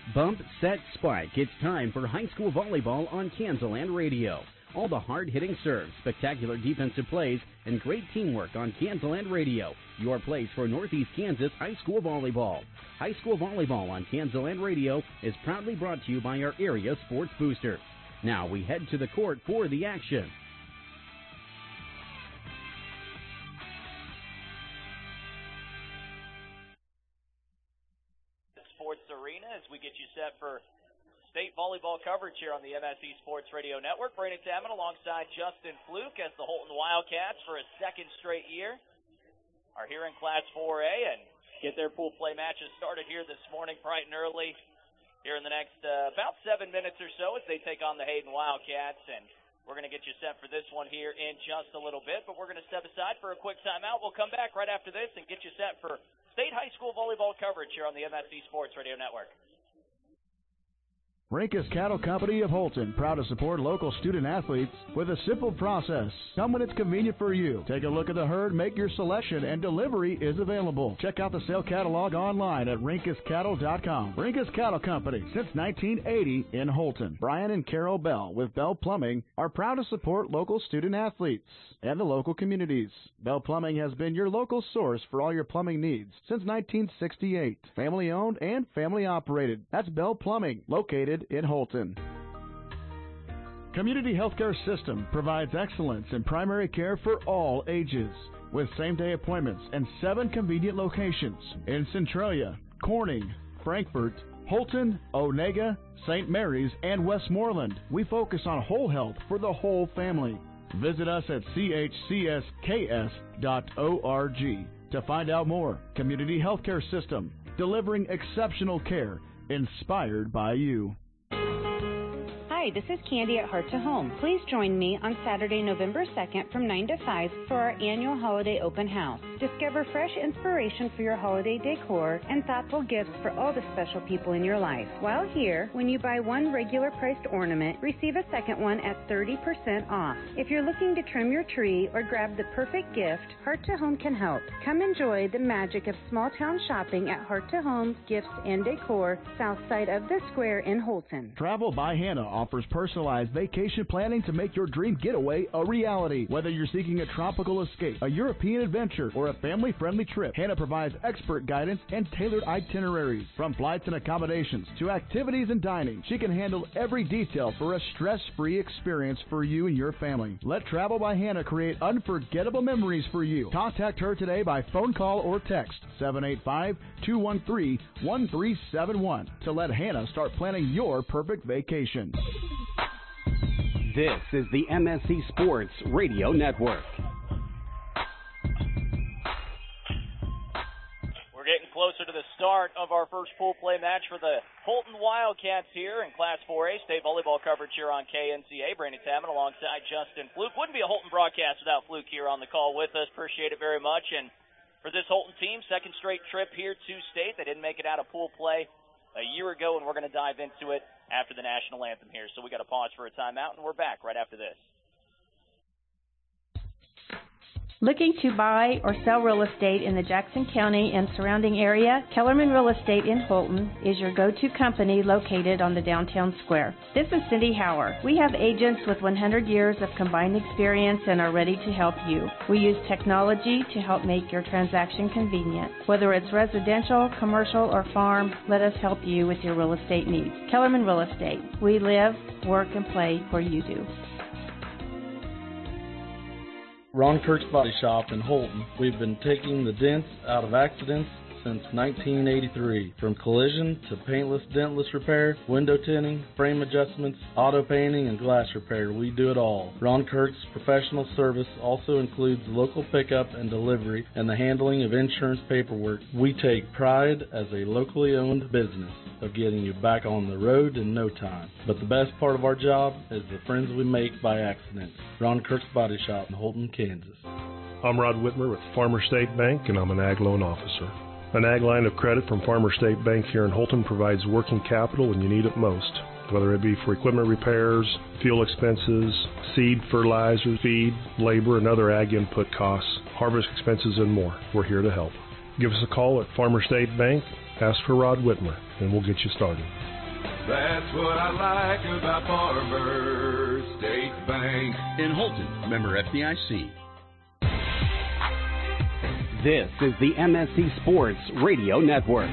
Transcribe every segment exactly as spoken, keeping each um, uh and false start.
Bump, set, spike. It's time for high school volleyball on Kansaland Radio. All the hard-hitting serves, spectacular defensive plays, and great teamwork on Kansaland Radio. Your place for Northeast Kansas high school volleyball. High school volleyball on Kansaland Radio is proudly brought to you by our area sports boosters. Now we head to the court for the action. Sports Arena as we get you set for state volleyball coverage here on the M S E Sports Radio Network. Brandon Tamman alongside Justin Fluke as the Holton Wildcats for a second straight year are here in Class four A and get their pool play matches started here this morning bright and early here in the next uh, about seven minutes or so as they take on the Hayden Wildcats. And we're going to get you set for this one here in just a little bit, but we're going to step aside for a quick timeout. We'll come back right after this and get you set for state high school volleyball coverage here on the M S E Sports Radio Network. Rinkus Cattle Company of Holton, proud to support local student athletes with a simple process. Come when it's convenient for you. Take a look at the herd, make your selection, and delivery is available. Check out the sale catalog online at rinkus cattle dot com. Rinkus Cattle Company, since nineteen eighty in Holton. Brian and Carol Bell with Bell Plumbing are proud to support local student athletes and the local communities. Bell Plumbing has been your local source for all your plumbing needs since nineteen sixty-eight. Family owned and family operated. That's Bell Plumbing, located in Holton. Community Healthcare System provides excellence in primary care for all ages with same-day appointments and seven convenient locations in Centralia, Corning, Frankfort, Holton, Onega, Saint Mary's, and Westmoreland. We focus on whole health for the whole family. Visit us at c h c s k s dot org to find out more. Community Healthcare System, delivering exceptional care inspired by you. Hi, this is Candy at Heart to Home. Please join me on Saturday, November second from nine to five for our annual holiday open house. Discover fresh inspiration for your holiday decor and thoughtful gifts for all the special people in your life. While here, when you buy one regular priced ornament, receive a second one at thirty percent off. If you're looking to trim your tree or grab the perfect gift, Heart to Home can help. Come enjoy the magic of small town shopping at Heart to Home Gifts and Decor, south side of the square in Holton. Travel by Hannah offers personalized vacation planning to make your dream getaway a reality. Whether you're seeking a tropical escape, a European adventure, or a family-friendly trip, Hannah provides expert guidance and tailored itineraries. From flights and accommodations to activities and dining, she can handle every detail for a stress-free experience for you and your family. Let Travel by Hannah create unforgettable memories for you. Contact her today by phone call or text seven eight five, two one three, one three seven one to let Hannah start planning your perfect vacation. This is the M S E Sports Radio Network. We're getting closer to the start of our first pool play match for the Holton Wildcats here in Class four A. State volleyball coverage here on K N C A. Brandon Tamman alongside Justin Fluke. Wouldn't be a Holton broadcast without Fluke here on the call with us. Appreciate it very much. And for this Holton team, second straight trip here to state. They didn't make it out of pool play a year ago, and we're going to dive into it after the national anthem here. So we got to pause for a timeout, and we're back right after this. Looking to buy or sell real estate in the Jackson County and surrounding area? Kellerman Real Estate in Holton is your go-to company located on the downtown square. This is Cindy Hauer. We have agents with one hundred years of combined experience and are ready to help you. We use technology to help make your transaction convenient. Whether it's residential, commercial, or farm, let us help you with your real estate needs. Kellerman Real Estate. We live, work, and play where you do. Ron Kirk's Body Shop in Holton. We've been taking the dents out of accidents since nineteen eighty-three. From collision to paintless, dentless repair, window tinting, frame adjustments, auto painting, and glass repair, we do it all. Ron Kirk's professional service also includes local pickup and delivery and the handling of insurance paperwork. We take pride as a locally owned business of getting you back on the road in no time. But the best part of our job is the friends we make by accident. Ron Kirk's Body Shop in Holton, Kansas. I'm Rod Whitmer with Farmer State Bank, and I'm an ag loan officer. An ag line of credit from Farmer State Bank here in Holton provides working capital when you need it most, whether it be for equipment repairs, fuel expenses, seed, fertilizer, feed, labor, and other ag input costs, harvest expenses, and more. We're here to help. Give us a call at Farmer State Bank, ask for Rod Whitmer, and we'll get you started. That's what I like about Farmer State Bank. In Holton, member F D I C. This is the M S C Sports Radio Network.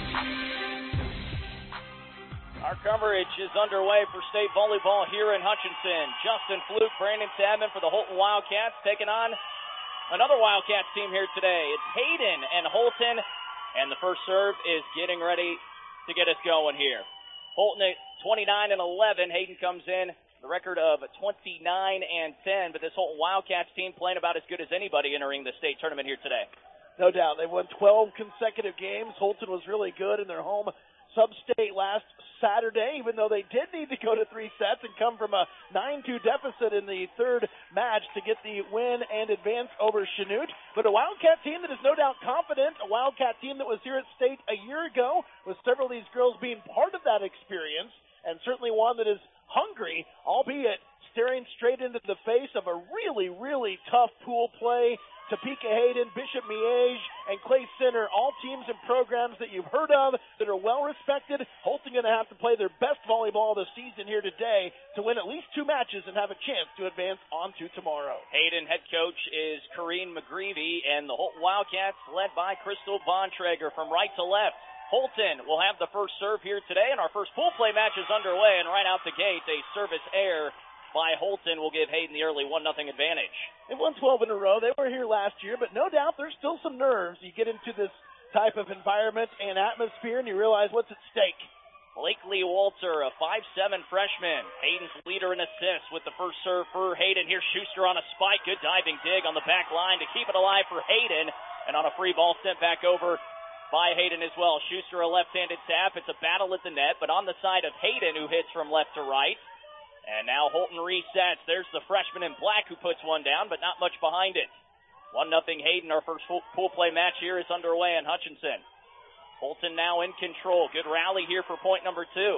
Our coverage is underway for state volleyball here in Hutchinson. Justin Fluke, Brandon Chapman for the Holton Wildcats taking on another Wildcats team here today. It's Hayden and Holton, and the first serve is getting ready to get us going here. Holton at twenty-nine and eleven. Hayden comes in the record of twenty-nine and ten, but this Holton Wildcats team playing about as good as anybody entering the state tournament here today. No doubt. They won twelve consecutive games. Holton was really good in their home sub-state last Saturday, even though they did need to go to three sets and come from a nine two deficit in the third match to get the win and advance over Chanute. But a Wildcat team that is no doubt confident, a Wildcat team that was here at state a year ago, with several of these girls being part of that experience, and certainly one that is hungry, albeit staring straight into the face of a really, really tough pool play. Topeka Hayden, Bishop Miege, and Clay Center, all teams and programs that you've heard of that are well-respected. Holton going to have to play their best volleyball of the season here today to win at least two matches and have a chance to advance on to tomorrow. Hayden head coach is Corrine McGreevy, and the Holton Wildcats led by Crystal Bontrager from right to left. Holton will have the first serve here today, and our first pool play match is underway, and right out the gate, a service error by Holton will give Hayden the early one nothing advantage. They won twelve in a row. They were here last year, but no doubt there's still some nerves. You get into this type of environment and atmosphere, and you realize what's at stake. Blakely Walter, a five seven freshman. Hayden's leader in assists with the first serve for Hayden. Here's Schuster on a spike. Good diving dig on the back line to keep it alive for Hayden. And on a free ball sent back over by Hayden as well. Schuster, a left-handed tap. It's a battle at the net, but on the side of Hayden, who hits from left to right. And now Holton resets. There's the freshman in black who puts one down, but not much behind it. one nothing Hayden. Our first pool play match here is underway in Hutchinson. Holton now in control. Good rally here for point number two.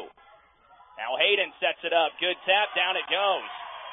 Now Hayden sets it up. Good tap. Down it goes.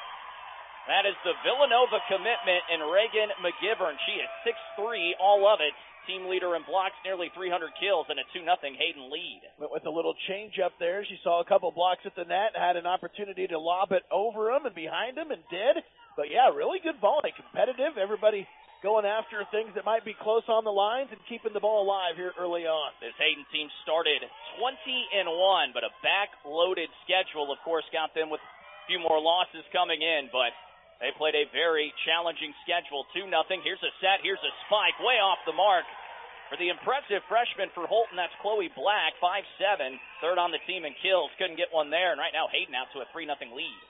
That is the Villanova commitment in Reagan McGivern. She is six three, all of it. Team leader in blocks, nearly three hundred kills, and a two nothing Hayden lead. Went with a little change up there. She saw a couple blocks at the net, had an opportunity to lob it over him and behind him, and did. But, yeah, really good volley. Competitive. Everybody going after things that might be close on the lines and keeping the ball alive here early on. This Hayden team started twenty and one, but a back-loaded schedule, of course, got them with a few more losses coming in, but they played a very challenging schedule. two nothing. Here's a set. Here's a spike. Way off the mark. For the impressive freshman for Holton, that's Chloe Black, five seven, third on the team in kills. Couldn't get one there, and right now Hayden out to a three nothing lead.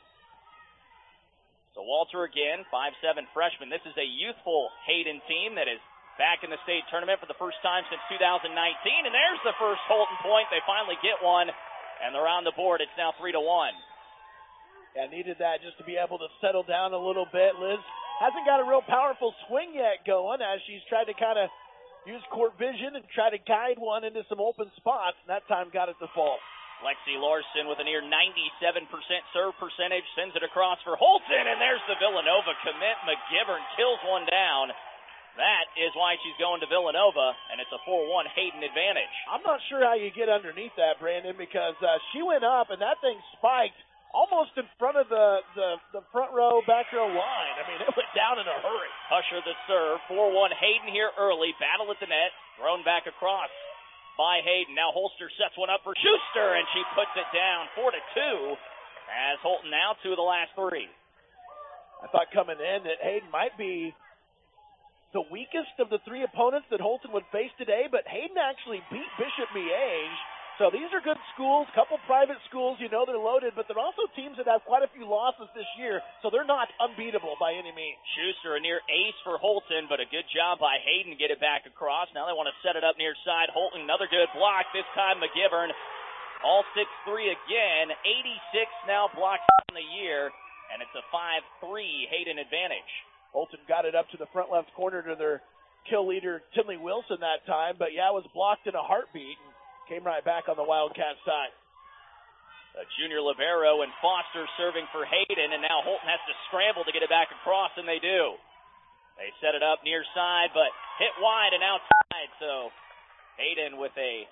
So Walter again, five seven freshman. This is a youthful Hayden team that is back in the state tournament for the first time since two thousand nineteen, and there's the first Holton point. They finally get one, and they're on the board. It's now three to one. Yeah, needed that just to be able to settle down a little bit. Liz hasn't got a real powerful swing yet going as she's tried to kind of use court vision and try to guide one into some open spots, and that time got it to fall. Lexi Larson with a near ninety-seven percent serve percentage, sends it across for Holton, and there's the Villanova commit. McGivern kills one down. That is why she's going to Villanova, and it's a four one Hayden advantage. I'm not sure how you get underneath that, Brandon, because uh, she went up, and that thing spiked almost in front of the, the, the front row, back row line. I mean, it went down in a hurry. Husher the serve. four one Hayden here early. Battle at the net. Thrown back across by Hayden. Now Holster sets one up for Schuster, and she puts it down four to two as Holton now two of the last three. I thought coming in that Hayden might be the weakest of the three opponents that Holton would face today, but Hayden actually beat Bishop Miege. So these are good schools, couple private schools, you know they're loaded, but they're also teams that have quite a few losses this year, so they're not unbeatable by any means. Schuster, a near ace for Holton, but a good job by Hayden to get it back across. Now they want to set it up near side. Holton, another good block, this time McGivern. All six three again, eighty-six now blocks on the year, and it's a five three Hayden advantage. Holton got it up to the front left corner to their kill leader, Tinley Wilson, that time, but yeah, it was blocked in a heartbeat. Came right back on the Wildcat side. A junior libero and Foster serving for Hayden, and now Holton has to scramble to get it back across, and they do. They set it up near side, but hit wide and outside, so Hayden with a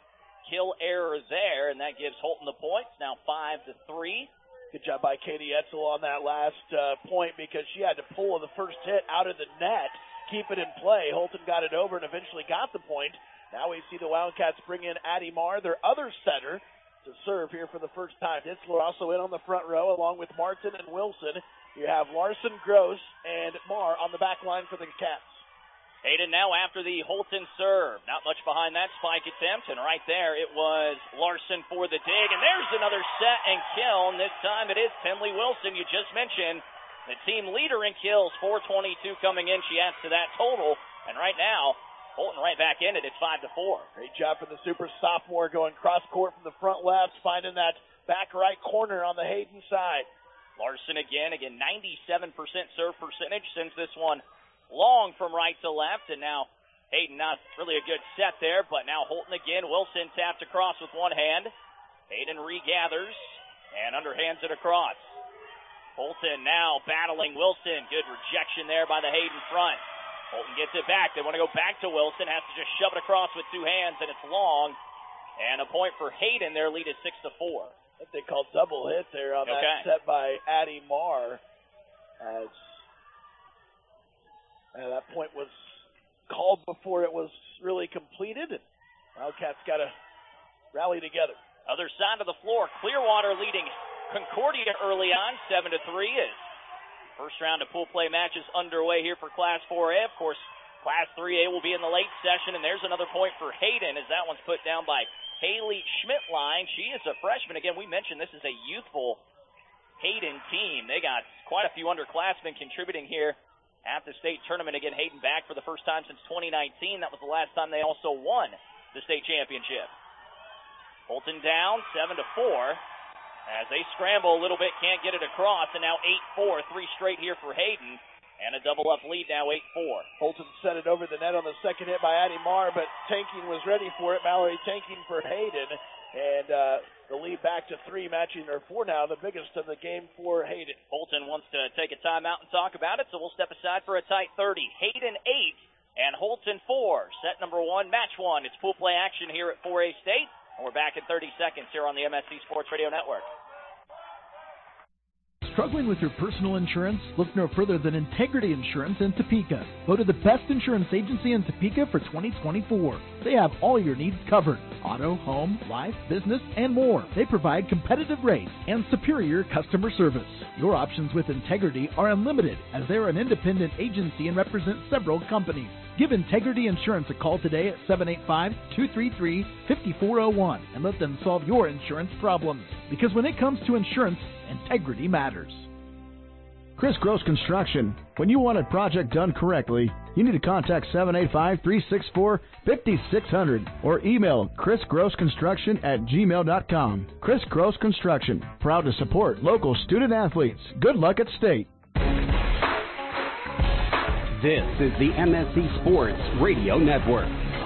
kill error there, and that gives Holton the points, now five to three. Good job by Katie Etzel on that last uh, point because she had to pull the first hit out of the net, keep it in play. Holton got it over and eventually got the point. Now we see the Wildcats bring in Addie Marr, their other setter, to serve here for the first time. Ditzler also in on the front row along with Martin and Wilson. You have Larson, Gross, and Marr on the back line for the Cats. Hayden now after the Holton serve. Not much behind that spike attempt, and right there it was Larson for the dig. And there's another set and kill, and this time it is Tinley Wilson. You just mentioned the team leader in kills, four twenty-two coming in. She adds to that total, and right now Holton right back in it. It's five to four. Great job from the super sophomore going cross court from the front left, finding that back right corner on the Hayden side. Larson again, again ninety-seven percent serve percentage, sends this one long from right to left, and now Hayden not really a good set there, but now Holton again. Wilson tapped across with one hand. Hayden regathers and underhands it across. Holton now battling Wilson. Good rejection there by the Hayden front. Holton gets it back. They want to go back to Wilson. Has to just shove it across with two hands, and it's long. And a point for Hayden. Their lead is six to four. I think they called double hit there on okay. that set by Addie Marr. As uh, that point was called before it was really completed. And Wildcats got to rally together. Other side of the floor, Clearwater leading Concordia early on, seven to three. Is first round of pool play matches underway here for Class four A. Of course, Class three A will be in the late session, and there's another point for Hayden as that one's put down by Haley Schmidtline. She is a freshman. Again, we mentioned this is a youthful Hayden team. They got quite a few underclassmen contributing here at the state tournament. Again, Hayden back for the first time since twenty nineteen. That was the last time they also won the state championship. Holton down, seven to four. As they scramble a little bit, can't get it across, and now eight four, three straight here for Hayden, and a double-up lead now, eight four. Holton set it over the net on the second hit by Addie Marr, but Tanking was ready for it. Mallory Tanking for Hayden, and uh, the lead back to three, matching or four now, the biggest of the game for Hayden. Holton wants to take a timeout and talk about it, so we'll step aside for a tight thirty. Hayden eight and Holton four. Set number one, match one. It's pool play action here at four A State. And we're back in thirty seconds here on the M S C Sports Radio Network. Struggling with your personal insurance? Look no further than Integrity Insurance in Topeka. Voted the best insurance agency in Topeka for twenty twenty-four. They have all your needs covered. Auto, home, life, business, and more. They provide competitive rates and superior customer service. Your options with Integrity are unlimited as they're an independent agency and represent several companies. Give Integrity Insurance a call today at seven eight five, two three three, five four zero one and let them solve your insurance problems. Because when it comes to insurance, integrity matters. Chris Gross Construction. When you want a project done correctly, you need to contact seven eight five, three six four, five six zero zero or email chris gross construction at gmail dot com. Chris Gross Construction, proud to support local student athletes. Good luck at state. This is the M S C Sports Radio Network.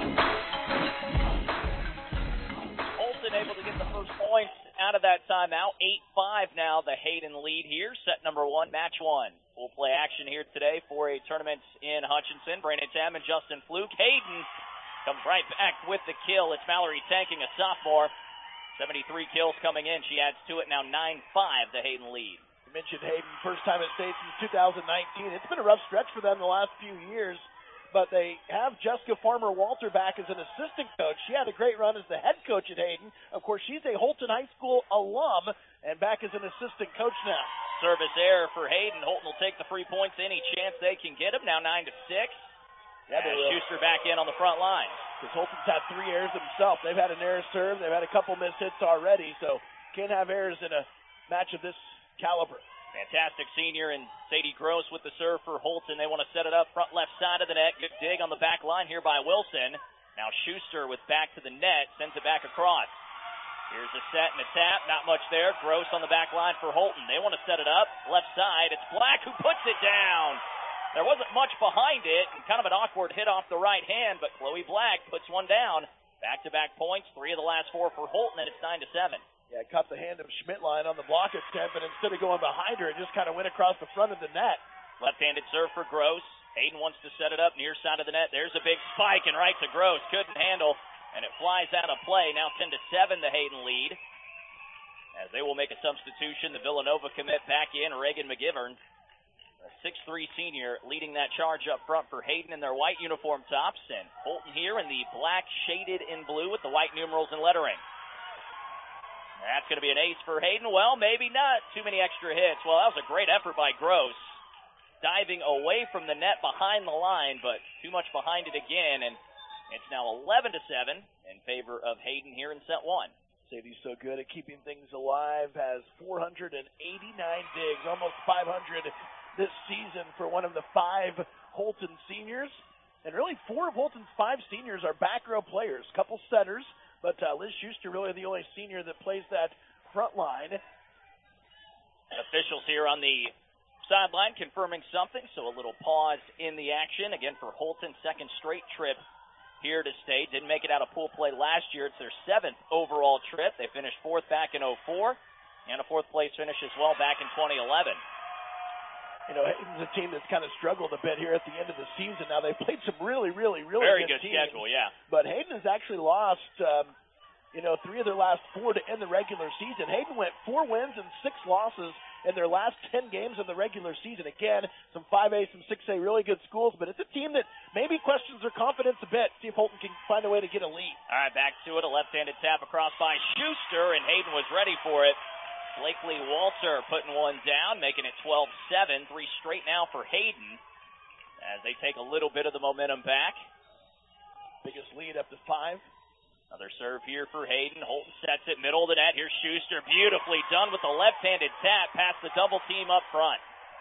Holton able to get the first points out of that timeout. eight five now, the Hayden lead here. Set number one, match one. We'll play action here today for a tournament in Hutchinson. Brandon Tam and Justin Fluke. Hayden comes right back with the kill. It's Mallory Tanking, a sophomore. seventy-three kills coming in. She adds to it now, nine five, the Hayden lead. You mentioned Hayden, first time at state since two thousand nineteen. It's been a rough stretch for them the last few years, but they have Jessica Farmer-Walter back as an assistant coach. She had a great run as the head coach at Hayden. Of course, she's a Holton High School alum and back as an assistant coach now. Service error for Hayden. Holton will take the free points any chance they can get him. Now nine to six. Yeah, and Schuster back in on the front line. Because Holton's had three errors himself. They've had an error serve. They've had a couple missed hits already, so can't have errors in a match of this caliber. Fantastic senior and Sadie Gross with the serve for Holton. They want to set it up front left side of the net. Good dig on the back line here by Wilson. Now Schuster with back to the net, sends it back across. Here's a set and a tap, not much there. Gross on the back line for Holton. They want to set it up left side. It's Black who puts it down. There wasn't much behind it, and kind of an awkward hit off the right hand, but Chloe Black puts one down. Back-to-back points, three of the last four for Holton, and it's nine to seven. Yeah, caught the hand of Schmidtline on the block attempt, but instead of going behind her, it just kind of went across the front of the net. Left-handed serve for Gross. Hayden wants to set it up near side of the net. There's a big spike and right to Gross. Couldn't handle and it flies out of play. Now ten to seven, the Hayden lead. As they will make a substitution, the Villanova commit back in, Reagan McGivern, a six three senior, leading that charge up front for Hayden in their white uniform tops, and Holton here in the black shaded in blue with the white numerals and lettering. That's going to be an ace for Hayden. Well, maybe not. Too many extra hits. Well, that was a great effort by Gross, diving away from the net behind the line, but too much behind it again, and it's now eleven to seven in favor of Hayden here in set one. Sadie's so good at keeping things alive, has four hundred eighty-nine digs, almost five hundred this season for one of the five Holton seniors. And really, four of Holton's five seniors are back row players, couple setters, but uh, Liz Schuster really the only senior that plays that front line. Officials here on the sideline confirming something, so a little pause in the action. Again, for Holton, second straight trip here to state. Didn't make it out of pool play last year. It's their seventh overall trip. They finished fourth back in oh four, and a fourth place finish as well back in twenty eleven. You know, Hayden's a team that's kind of struggled a bit here at the end of the season. Now, they've played some really, really, really Very good, good teams, schedule, yeah. But Hayden has actually lost, um, you know, three of their last four to end the regular season. Hayden went four wins and six losses in their last ten games of the regular season. Again, some five A, some six A, really good schools, but it's a team that maybe questions their confidence a bit. See if Holton can find a way to get a lead. All right, back to it. A left-handed tap across by Schuster, and Hayden was ready for it. Blakely Walter putting one down, making it twelve seven. Three straight now for Hayden as they take a little bit of the momentum back. Biggest lead up to five. Another serve here for Hayden. Holton sets it middle of the net. Here's Schuster. Beautifully done with the left-handed tap past the double team up front.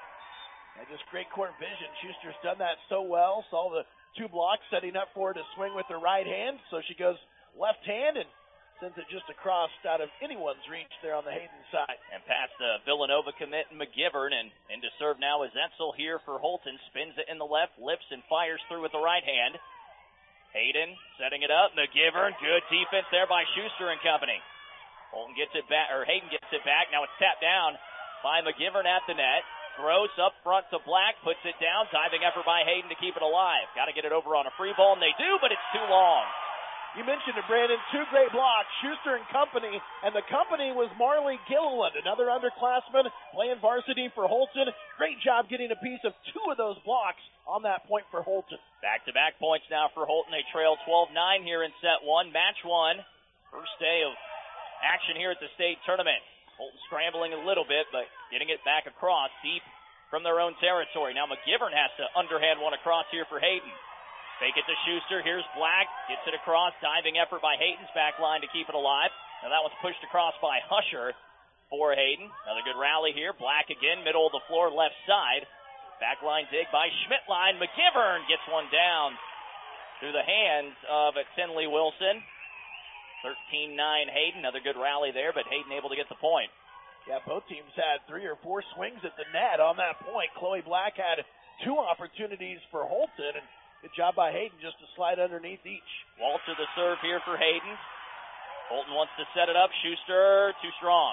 And just great court vision. Schuster's done that so well. Saw the two blocks setting up for her to swing with her right hand. So she goes left hand and sends it just across out of anyone's reach there on the Hayden side. And past the Villanova commit McGivern, and into serve now is Etzel here for Holton. Spins it in the left, lifts and fires through with the right hand. Hayden setting it up. McGivern, good defense there by Schuster and company. Holton gets it back, or Hayden gets it back. Now it's tapped down by McGivern at the net. Gross up front to Black, puts it down. Diving effort by Hayden to keep it alive. Got to get it over on a free ball, and they do, but it's too long. You mentioned it, Brandon. Two great blocks, Schuster and company, and the company was Marley Gilliland, another underclassman playing varsity for Holton. Great job getting a piece of two of those blocks on that point for Holton. Back-to-back points now for Holton. They trail twelve nine here in set one. Match one. First day of action here at the state tournament. Holton scrambling a little bit, but getting it back across deep from their own territory. Now McGivern has to underhand one across here for Hayden. Fake it to Schuster. Here's Black. Gets it across. Diving effort by Hayden's back line to keep it alive. Now that one's pushed across by Husher for Hayden. Another good rally here. Black again, middle of the floor, left side. Back line dig by Schmittline. McGivern gets one down through the hands of Tinley Wilson. thirteen nine Hayden. Another good rally there, but Hayden able to get the point. Yeah, both teams had three or four swings at the net on that point. Chloe Black had two opportunities for Holton, and good job by Hayden just to slide underneath each. Walter the serve here for Hayden. Holton wants to set it up. Schuster too strong.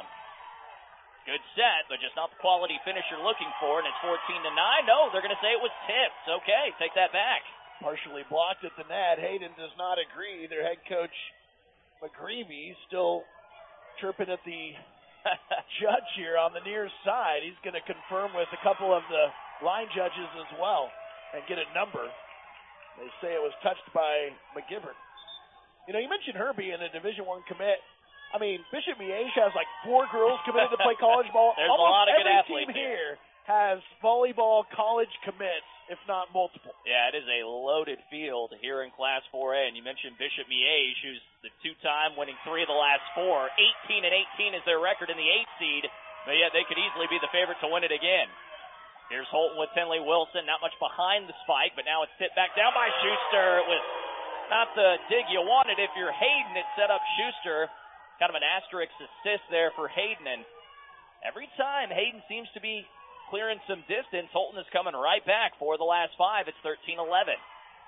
Good set, but just not the quality finish you're looking for, and it's fourteen to nine. No, they're going to say it was tipped. Okay, take that back. Partially blocked at the net. Hayden does not agree. Their head coach, McGreevy, still chirping at the judge here on the near side. He's going to confirm with a couple of the line judges as well and get a number. They say it was touched by McGivern. You know, you mentioned her being a Division One commit. I mean, Bishop Miege has like four girls committed to play college ball. There's Almost a lot of good every athletes team here has volleyball college commits, if not multiple. Yeah, it is a loaded field here in Class four A. And you mentioned Bishop Miege, who's the two-time winning three of the last four. eighteen and eighteen is their record in the eighth seed, but yet they could easily be the favorite to win it again. Here's Holton with Tinley Wilson, not much behind the spike, but now it's tipped back down by Schuster. It was not the dig you wanted. If you're Hayden, it set up Schuster. Kind of an asterisk assist there for Hayden, and every time Hayden seems to be clearing some distance, Holton is coming right back for the last five. It's thirteen eleven.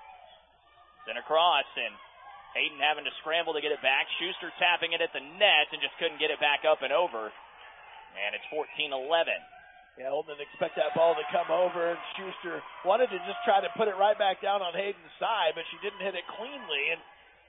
Then across, and Hayden having to scramble to get it back. Schuster tapping it at the net and just couldn't get it back up and over. And it's fourteen eleven. Yeah, Holton didn't expect that ball to come over, and Schuster wanted to just try to put it right back down on Hayden's side, but she didn't hit it cleanly. And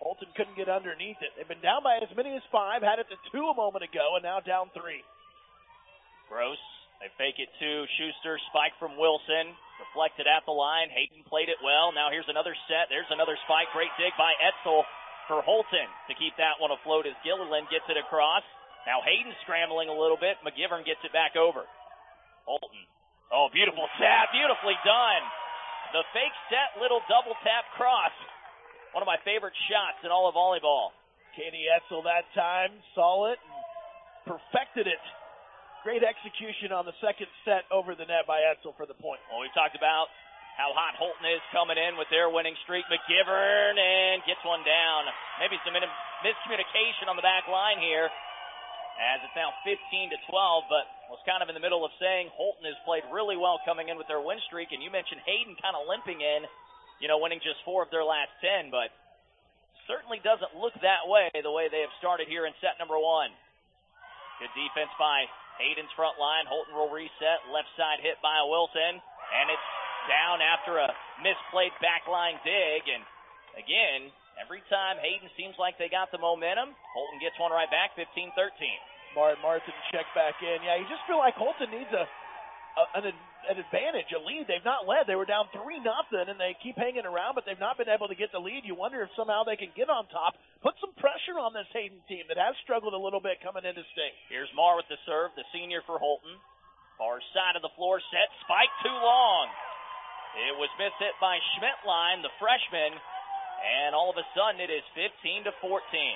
Holton couldn't get underneath it. They've been down by as many as five, had it to two a moment ago, and now down three. Gross. They fake it to Schuster. Spike from Wilson. Deflected at the line. Hayden played it well. Now here's another set. There's another spike. Great dig by Etzel for Holton to keep that one afloat as Gilliland gets it across. Now Hayden scrambling a little bit. McGivern gets it back over. Holton. Oh, beautiful tap. Beautifully done. The fake set, little double tap cross. One of my favorite shots in all of volleyball. Katie Etzel that time saw it and perfected it. Great execution on the second set over the net by Etzel for the point. Well, we've talked about how hot Holton is coming in with their winning streak. McGivern and gets one down. Maybe some miscommunication on the back line here as it's now fifteen to twelve, but was kind of in the middle of saying Holton has played really well coming in with their win streak, and you mentioned Hayden kind of limping in, you know, winning just four of their last ten, but certainly doesn't look that way the way they have started here in set number one. Good defense by Hayden's front line. Holton will reset. Left side hit by Wilson. And it's down after a misplayed backline dig. And again, every time Hayden seems like they got the momentum, Holton gets one right back, fifteen thirteen. Martin Martin check back in. Yeah, you just feel like Holton needs a, a an, an advantage, a lead. They've not led. They were down three nothing, and they keep hanging around, but they've not been able to get the lead. You wonder if somehow they can get on top, put some pressure on this Hayden team that has struggled a little bit coming into state. Here's Marr with the serve, the senior for Holton. Far side of the floor set, spike too long. It was mishit by Schmidtlein, the freshman, and all of a sudden it is fifteen to fourteen.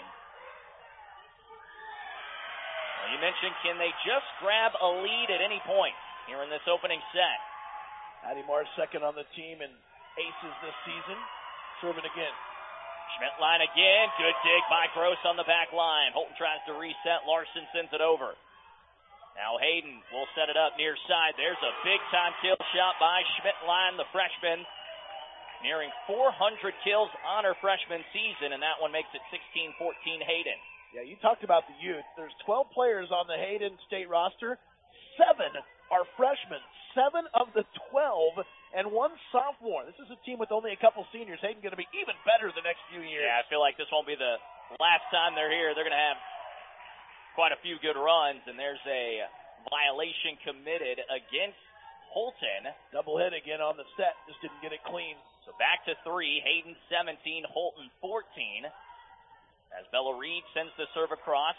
Well, you mentioned, can they just grab a lead at any point here in this opening set? Addie Marr second on the team in aces this season. Serving again. Schmidtlein again. Good dig by Gross on the back line. Holton tries to reset. Larson sends it over. Now Hayden will set it up near side. There's a big-time kill shot by Schmidtlein, the freshman. Nearing four hundred kills on her freshman season, and that one makes it sixteen fourteen Hayden. Yeah, you talked about the youth. There's twelve players on the Hayden State roster. Seven are freshmen. Seven of the twelve and one sophomore. This is a team with only a couple seniors. Hayden going to be even better the next few years. Yeah, I feel like this won't be the last time they're here. They're going to have quite a few good runs, and there's a violation committed against Holton. Double hit again on the set. Just didn't get it clean. So back to three. Hayden seventeen, Holton fourteen. As Bella Reed sends the serve across.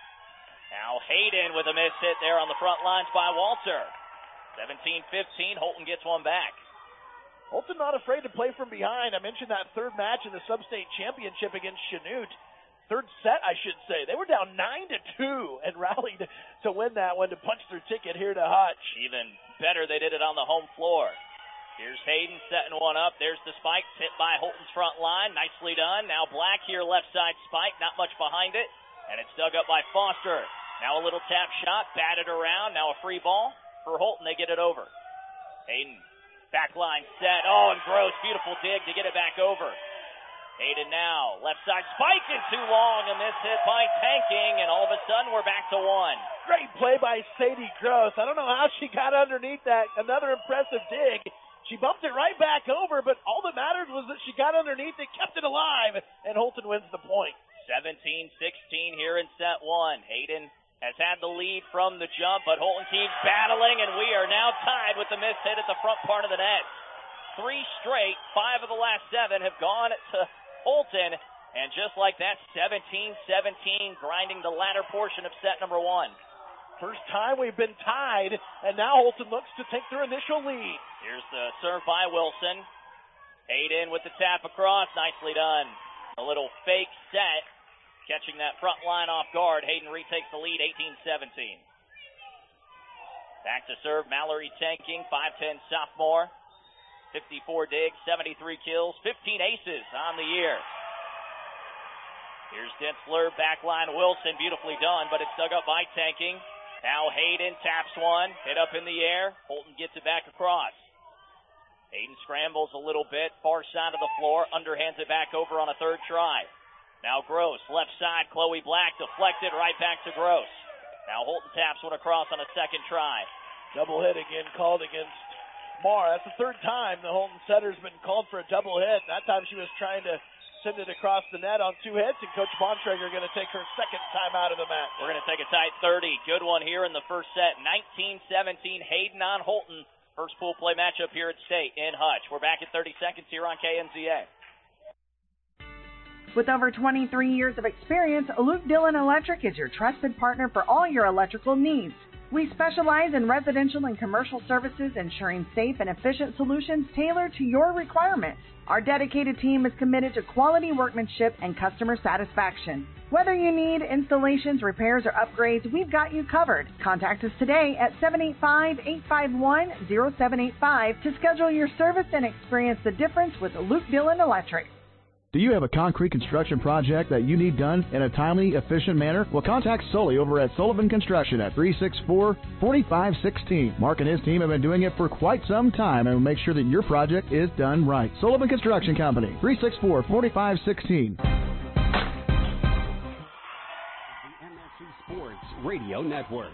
Now Hayden with a miss hit there on the front lines by Walter. seventeen fifteen, Holton gets one back. Holton not afraid to play from behind. I mentioned that third match in the sub-state championship against Chanute. Third set, I should say. They were down nine to two and rallied to win that one to punch their ticket here to Hutch. Even better, they did it on the home floor. Here's Hayden setting one up. There's the spike hit by Holton's front line. Nicely done. Now Black here, left side spike. Not much behind it. And it's dug up by Foster. Now a little tap shot. Batted around. Now a free ball for Holton. They get it over. Hayden, back line set. Oh, and Gross. Beautiful dig to get it back over. Hayden now. Left side spike and too long. A miss hit by Tanking. And all of a sudden we're back to one. Great play by Sadie Gross. I don't know how she got underneath that. Another impressive dig. She bumped it right back over, but all that mattered was that she got underneath it, kept it alive, and Holton wins the point. seventeen sixteen here in set one. Hayden has had the lead from the jump, but Holton keeps battling, and we are now tied with the miss hit at the front part of the net. Three straight, five of the last seven have gone to Holton, and just like that, seventeen seventeen, grinding the latter portion of set number one. First time we've been tied, and now Holton looks to take their initial lead. Here's the serve by Wilson. Hayden with the tap across. Nicely done. A little fake set. Catching that front line off guard. Hayden retakes the lead, eighteen seventeen. Back to serve, Mallory Tanking, five ten sophomore. fifty-four digs, seventy-three kills, fifteen aces on the year. Here's Densler, back line Wilson, beautifully done, but it's dug up by Tanking. Now Hayden taps one, hit up in the air. Holton gets it back across. Hayden scrambles a little bit, far side of the floor, underhands it back over on a third try. Now Gross, left side, Chloe Black, deflected right back to Gross. Now Holton taps one across on a second try. Double hit again called against Marr. That's the third time the Holton setter's been called for a double hit. That time she was trying to send it across the net on two hits, and Coach Bontrager going to take her second time out of the match. We're going to take a tight thirty. Good one here in the first set. nineteen seventeen, Hayden on Holton. First pool play matchup here at State in Hutch. We're back in thirty seconds here on K N Z A. With over twenty-three years of experience, Luke Dillon Electric is your trusted partner for all your electrical needs. We specialize in residential and commercial services, ensuring safe and efficient solutions tailored to your requirements. Our dedicated team is committed to quality workmanship and customer satisfaction. Whether you need installations, repairs, or upgrades, we've got you covered. Contact us today at seven eight five, eight five one, zero seven eight five to schedule your service and experience the difference with Luke Dillon Electric. Do you have a concrete construction project that you need done in a timely, efficient manner? Well, contact Sully over at Sullivan Construction at three six four, four five one six. Mark and his team have been doing it for quite some time and will make sure that your project is done right. Sullivan Construction Company, three six four, four five one six. The M S C Sports Radio Network.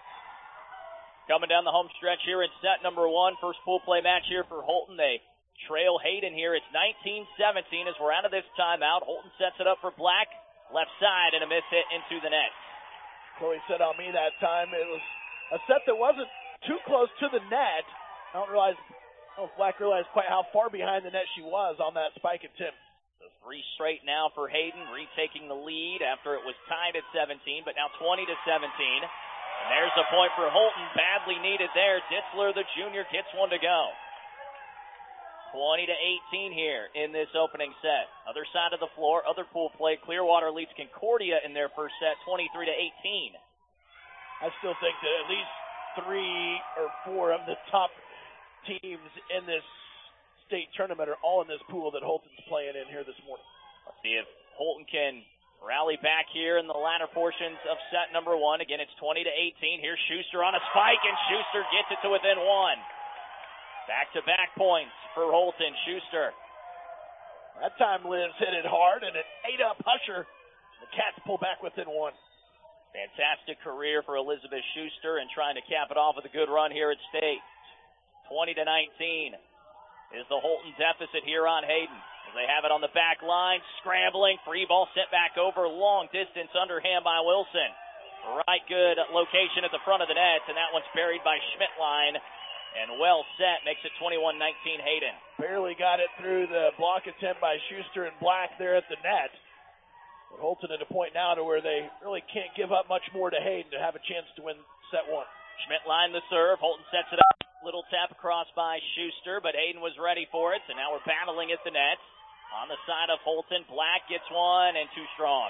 Coming down the home stretch here in set number one. First pool play match here for Holton. They trail Hayden here. It's nineteen seventeen as we're out of this timeout. Holton sets it up for Black. Left side and a miss hit into the net. Chloe said on me that time it was a set that wasn't too close to the net. I don't realize, I don't know if Black realized quite how far behind the net she was on that spike attempt. So three straight now for Hayden, retaking the lead after it was tied at seventeen, but now twenty to seventeen. And there's a point for Holton, badly needed there. Ditzler, the junior, gets one to go. twenty to eighteen here in this opening set. Other side of the floor, other pool play. Clearwater leads Concordia in their first set, twenty-three to eighteen. I still think that at least three or four of the top teams in this state tournament are all in this pool that Holton's playing in here this morning. Let's see if Holton can rally back here in the latter portions of set number one. Again, it's twenty to eighteen. Here's Schuster on a spike, and Schuster gets it to within one. Back-to-back points for Holton. Schuster. That time Liz hit it hard, and it ate up Husher. The Cats pull back within one. Fantastic career for Elizabeth Schuster, and trying to cap it off with a good run here at State. twenty to nineteen is the Holton deficit here on Hayden. As they have it on the back line, scrambling, free ball sent back over, long distance underhand by Wilson. Right good location at the front of the net, and that one's buried by Schmidtline. And well set, makes it twenty-one nineteen Hayden. Barely got it through the block attempt by Schuster and Black there at the net. But Holton at a point now to where they really can't give up much more to Hayden to have a chance to win set one. Schmidtline the serve. Holton sets it up. Little tap across by Schuster, but Hayden was ready for it. So now we're battling at the net. On the side of Holton, Black gets one and too strong.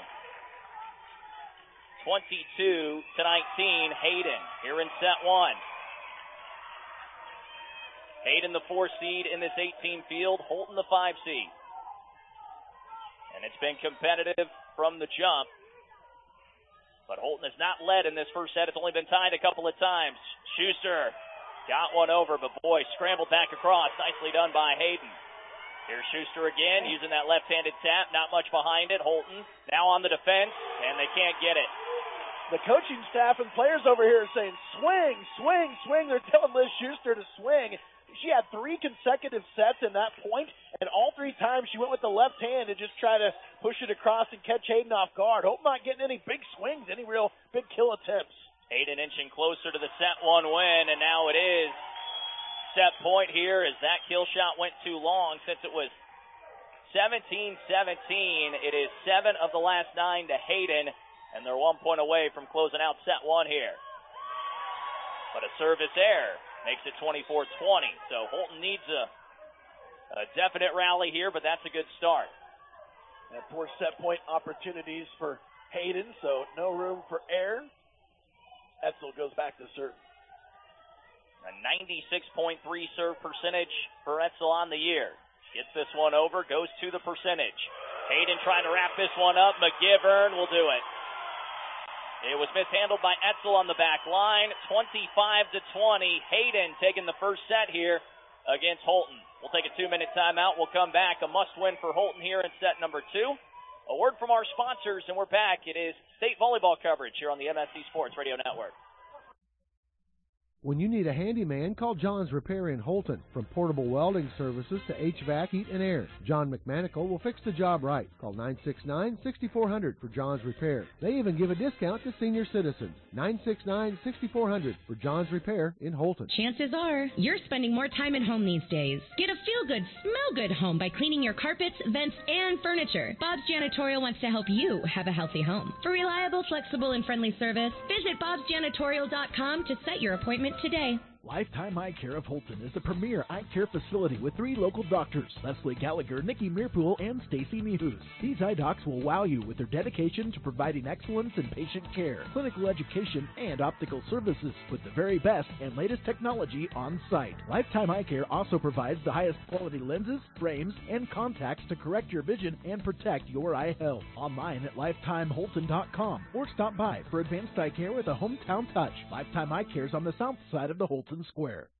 twenty-two to nineteen Hayden here in set one. Hayden the four seed in this eighteen field, Holton the five seed. And it's been competitive from the jump. But Holton has not led in this first set. It's only been tied a couple of times. Schuster got one over, but boy, scrambled back across. Nicely done by Hayden. Here's Schuster again, using that left-handed tap. Not much behind it. Holton now on the defense, and they can't get it. The coaching staff and players over here are saying, swing, swing, swing. They're telling Liz Schuster to swing. She had three consecutive sets in that point, and all three times she went with the left hand to just try to push it across and catch Hayden off guard. Hope not getting any big swings, any real big kill attempts. Hayden inching closer to the set one win, and now it is set point here as that kill shot went too long since it was seventeen seventeen. It is seven of the last nine to Hayden, and they're one point away from closing out set one here. But a service error makes it twenty-four twenty. So Holton needs a, a definite rally here, but that's a good start. And four set point opportunities for Hayden, so no room for error. Etzel goes back to serve. A ninety-six point three serve percentage for Etzel on the year. Gets this one over, goes to the percentage. Hayden trying to wrap this one up. McGivern will do it. It was mishandled by Etzel on the back line. twenty-five to twenty. Hayden taking the first set here against Holton. We'll take a two-minute timeout. We'll come back. A must-win for Holton here in set number two. A word from our sponsors, and we're back. It is state volleyball coverage here on the M S C Sports Radio Network. When you need a handyman, call John's Repair in Holton. From portable welding services to H V A C, heat, and air, John McManical will fix the job right. Call nine six nine, six four zero zero for John's Repair. They even give a discount to senior citizens. nine six nine, six four zero zero for John's Repair in Holton. Chances are you're spending more time at home these days. Get a feel-good, smell-good home by cleaning your carpets, vents, and furniture. Bob's Janitorial wants to help you have a healthy home. For reliable, flexible, and friendly service, visit bobs janitorial dot com to set your appointment today. Lifetime Eye Care of Holton is the premier eye care facility with three local doctors, Leslie Gallagher, Nikki Meerpool, and Stacy Mehus. These eye docs will wow you with their dedication to providing excellence in patient care, clinical education, and optical services with the very best and latest technology on site. Lifetime Eye Care also provides the highest quality lenses, frames, and contacts to correct your vision and protect your eye health. Online at lifetime holton dot com or stop by for advanced eye care with a hometown touch. Lifetime Eye Care is on the south side of the Holton Square.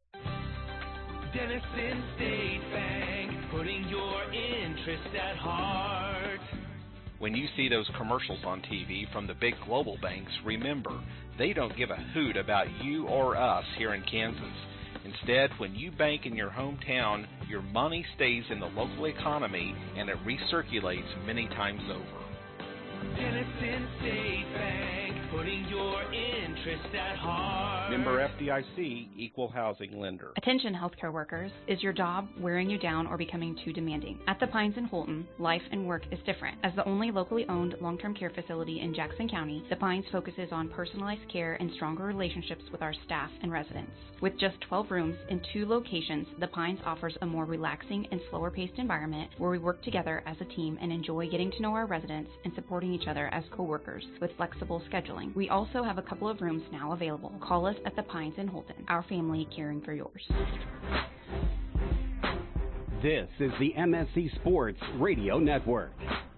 Denison State Bank, putting your interest at heart. When you see those commercials on T V from the big global banks, remember, they don't give a hoot about you or us here in Kansas. Instead, when you bank in your hometown, your money stays in the local economy and it recirculates many times over. Denison State Bank, putting your interest at heart. Member F D I C, Equal Housing Lender. Attention healthcare workers. Is your job wearing you down or becoming too demanding? At the Pines in Holton, life and work is different. As the only locally owned long-term care facility in Jackson County, the Pines focuses on personalized care and stronger relationships with our staff and residents. With just twelve rooms in two locations, the Pines offers a more relaxing and slower-paced environment where we work together as a team and enjoy getting to know our residents and supporting each other as co-workers with flexible scheduling. We also have a couple of rooms now available. Call us at the Pines in Holton. Our family caring for yours. This is the M S C Sports Radio Network.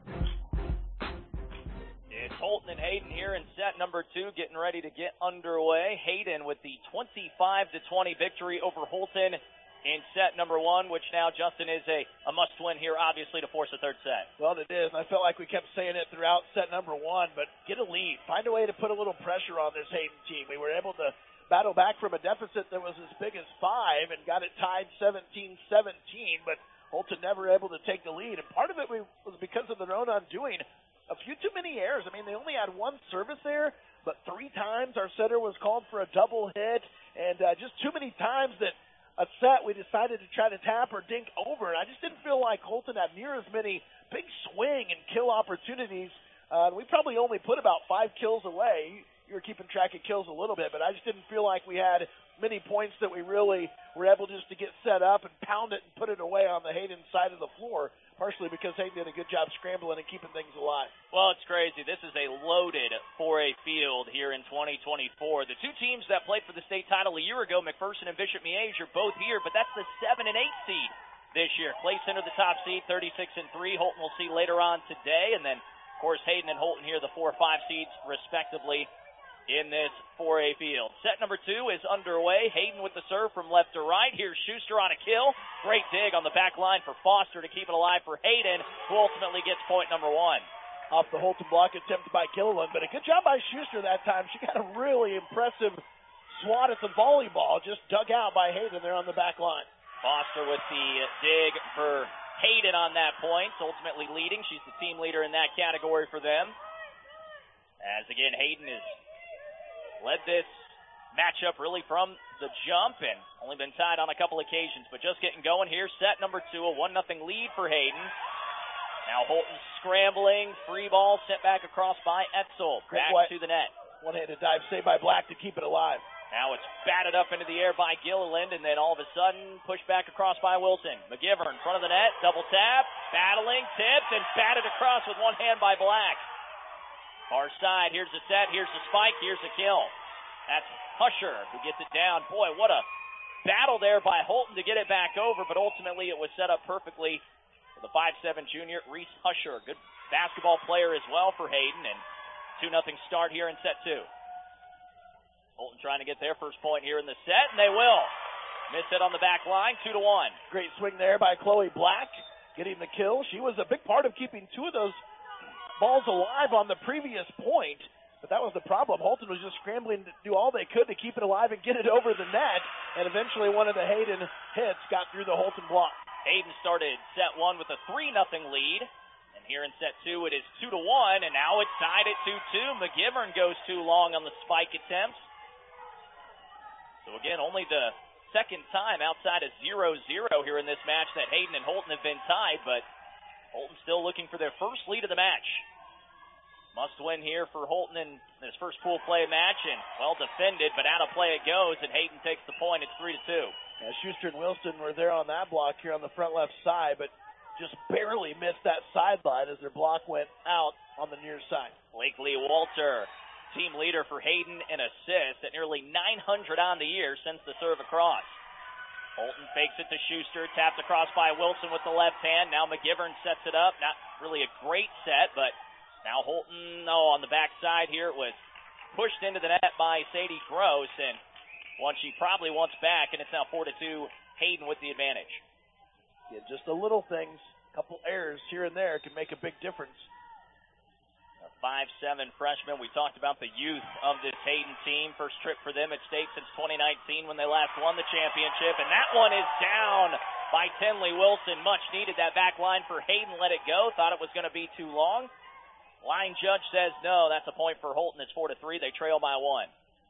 It's Holton and Hayden here in set number two, getting ready to get underway. Hayden with the twenty-five to twenty victory over Holton in set number one, which now, Justin, is a, a must-win here, obviously, to force a third set. Well, it is, and I felt like we kept saying it throughout set number one, but get a lead. Find a way to put a little pressure on this Hayden team. We were able to battle back from a deficit that was as big as five and got it tied seventeen seventeen, but Holton never able to take the lead, and part of it was because of their own undoing. A few too many errors. I mean, they only had one service there, but three times our setter was called for a double hit, and uh, just too many times that a set we decided to try to tap or dink over, and I just didn't feel like Holton had near as many big swing and kill opportunities. Uh, we probably only put about five kills away. You were keeping track of kills a little bit, but I just didn't feel like we had many points that we really were able just to get set up and pound it and put it away on the Hayden side of the floor, partially because Hayden did a good job scrambling and keeping things alive. Well, it's crazy. This is a loaded four A field here in twenty twenty-four. The two teams that played for the state title a year ago, McPherson and Bishop Miege, are both here, but that's the seven and eight seed this year. Clay Center, the top seed, thirty-six and three. Holton we'll see later on today, and then, of course, Hayden and Holton here, the four five seeds, respectively, in this four A field. Set number two is underway. Hayden with the serve from left to right. Here's Schuster on a kill. Great dig on the back line for Foster to keep it alive for Hayden, who ultimately gets point number one. Off the Holton block attempt by Gilliland, but a good job by Schuster that time. She got a really impressive swat at the volleyball, just dug out by Hayden there on the back line. Foster with the dig for Hayden on that point, ultimately leading. She's the team leader in that category for them. As again, Hayden has led this matchup really from the jump and only been tied on a couple occasions, but just getting going here. Set number two, a one nothing lead for Hayden. Now Holton scrambling, free ball sent back across by Etzel, back Great to the net. One-handed dive saved by Black to keep it alive. Now it's batted up into the air by Gilliland, and then all of a sudden pushed back across by Wilson. McGivern in front of the net, double tap, battling, tipped, and batted across with one hand by Black. Far side, here's the set, here's the spike, here's the kill. That's Husher who gets it down. Boy, what a battle there by Holton to get it back over, but ultimately it was set up perfectly for the five seven junior, Reese Husher. Good basketball player as well for Hayden, and two nothing start here in set two. Holton trying to get their first point here in the set, and they will. Miss it on the back line, two to one. Great swing there by Chloe Black, getting the kill. She was a big part of keeping two of those balls alive on the previous point. But that was the problem. Holton was just scrambling to do all they could to keep it alive and get it over the net, and eventually one of the Hayden hits got through the Holton block. Hayden started set one with a three nothing lead, and here in set two it is two to one, and now it's tied at two two. McGivern goes too long on the spike attempts. So again, only the second time outside of zero zero here in this match that Hayden and Holton have been tied, but Holton still looking for their first lead of the match. Must win here for Holton in this first pool play match, and well defended, but out of play it goes, and Hayden takes the point. It's three to two. Yeah, Schuster and Wilson were there on that block here on the front left side, but just barely missed that sideline as their block went out on the near side. Blakely Walter, team leader for Hayden in assists at nearly nine hundred on the year since the serve across. Holton fakes it to Schuster, tapped across by Wilson with the left hand. Now McGivern sets it up. Not really a great set, but now Holton, oh, on the backside here, it was pushed into the net by Sadie Gross, and one she probably wants back, and it's now four to two, Hayden with the advantage. Yeah, just the little things, a couple errors here and there can make a big difference. A five seven freshman. We talked about the youth of this Hayden team. First trip for them at state since twenty nineteen when they last won the championship, and that one is down by Tinley Wilson. Much needed. That back line for Hayden let it go. Thought it was going to be too long. Line judge says no. That's a point for Holton. It's four to three. They trail by one.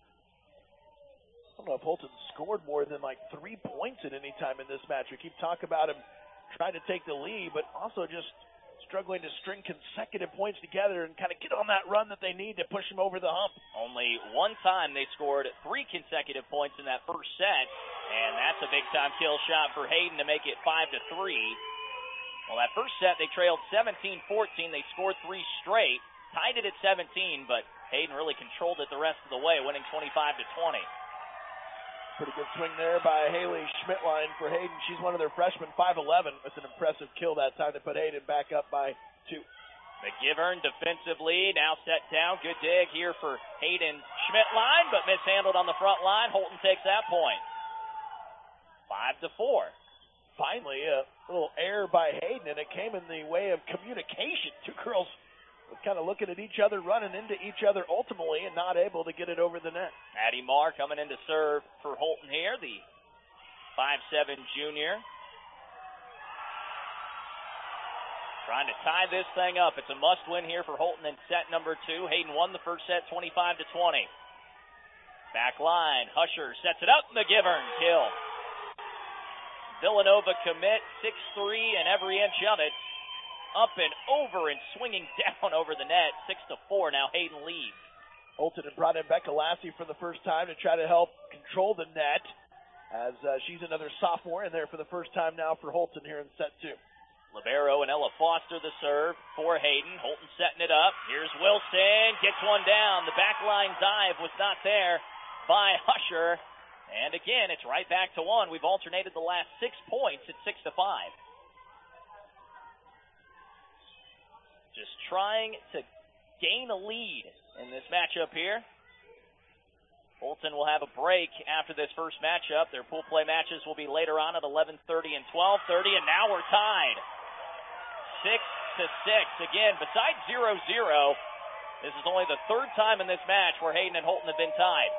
I don't know if Holton scored more than like three points at any time in this match. We keep talking about him trying to take the lead, but also just struggling to string consecutive points together and kind of get on that run that they need to push him over the hump. Only one time they scored three consecutive points in that first set, and that's a big-time kill shot for Hayden to make it five to three. Well, that first set, they trailed seventeen fourteen. They scored three straight, tied it at seventeen, but Hayden really controlled it the rest of the way, winning twenty-five to twenty. Pretty good swing there by Haley Schmidtline for Hayden. She's one of their freshmen, five eleven. It's an impressive kill that time to put Hayden back up by two. McGivern defensively, now set down. Good dig here for Hayden Schmidtline, but mishandled on the front line. Holton takes that point. Five to four. Finally, a little error by Hayden, and it came in the way of communication. Two girls were kind of looking at each other, running into each other ultimately, and not able to get it over the net. Addie Marr coming in to serve for Holton here, the five seven junior. Trying to tie this thing up. It's a must-win here for Holton in set number two. Hayden won the first set twenty-five to twenty. Back line, Husher sets it up, McGivern, kill. Villanova commit, six three and every inch of it. Up and over and swinging down over the net, six to four. Now Hayden leads. Holton had brought in Becca Lassie for the first time to try to help control the net, as uh, she's another sophomore in there for the first time now for Holton here in set two. Libero and Ella Foster the serve for Hayden. Holton setting it up. Here's Wilson, gets one down. The back line dive was not there by Husher. And again, it's right back to one. We've alternated the last six points at six to five. Just trying to gain a lead in this matchup here. Holton will have a break after this first matchup. Their pool play matches will be later on at eleven thirty and twelve thirty, and now we're tied. Six to six. Again, besides zero zero, this is only the third time in this match where Hayden and Holton have been tied.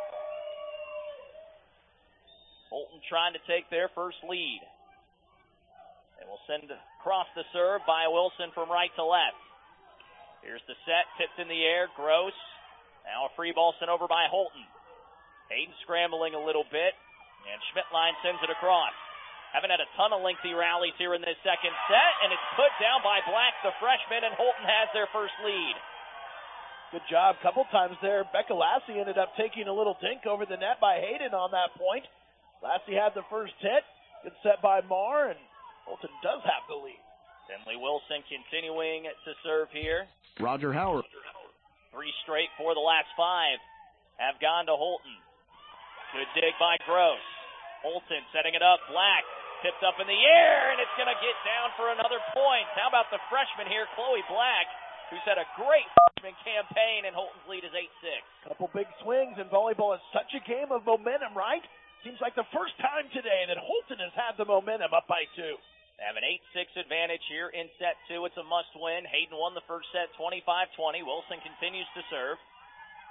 Holton trying to take their first lead. They will send across the serve by Wilson from right to left. Here's the set, tipped in the air, Gross. Now a free ball sent over by Holton. Hayden scrambling a little bit, and Schmidtline sends it across. Haven't had a ton of lengthy rallies here in this second set, and it's put down by Black, the freshman, and Holton has their first lead. Good job. Couple times there. Becca Lassie ended up taking a little dink over the net by Hayden on that point. Lassie had the first hit. Good set by Marr, and Holton does have the lead. Finley Wilson continuing to serve here. Roger Howard. Three straight for the last five have gone to Holton. Good dig by Gross. Holton setting it up. Black tipped up in the air, and it's going to get down for another point. How about the freshman here, Chloe Black, who's had a great freshman campaign, and Holton's lead is eight six. Couple big swings, and volleyball is such a game of momentum, right? Seems like the first time today that Holton has had the momentum up by two. They have an eight six advantage here in set two. It's a must-win. Hayden won the first set twenty-five twenty. Wilson continues to serve.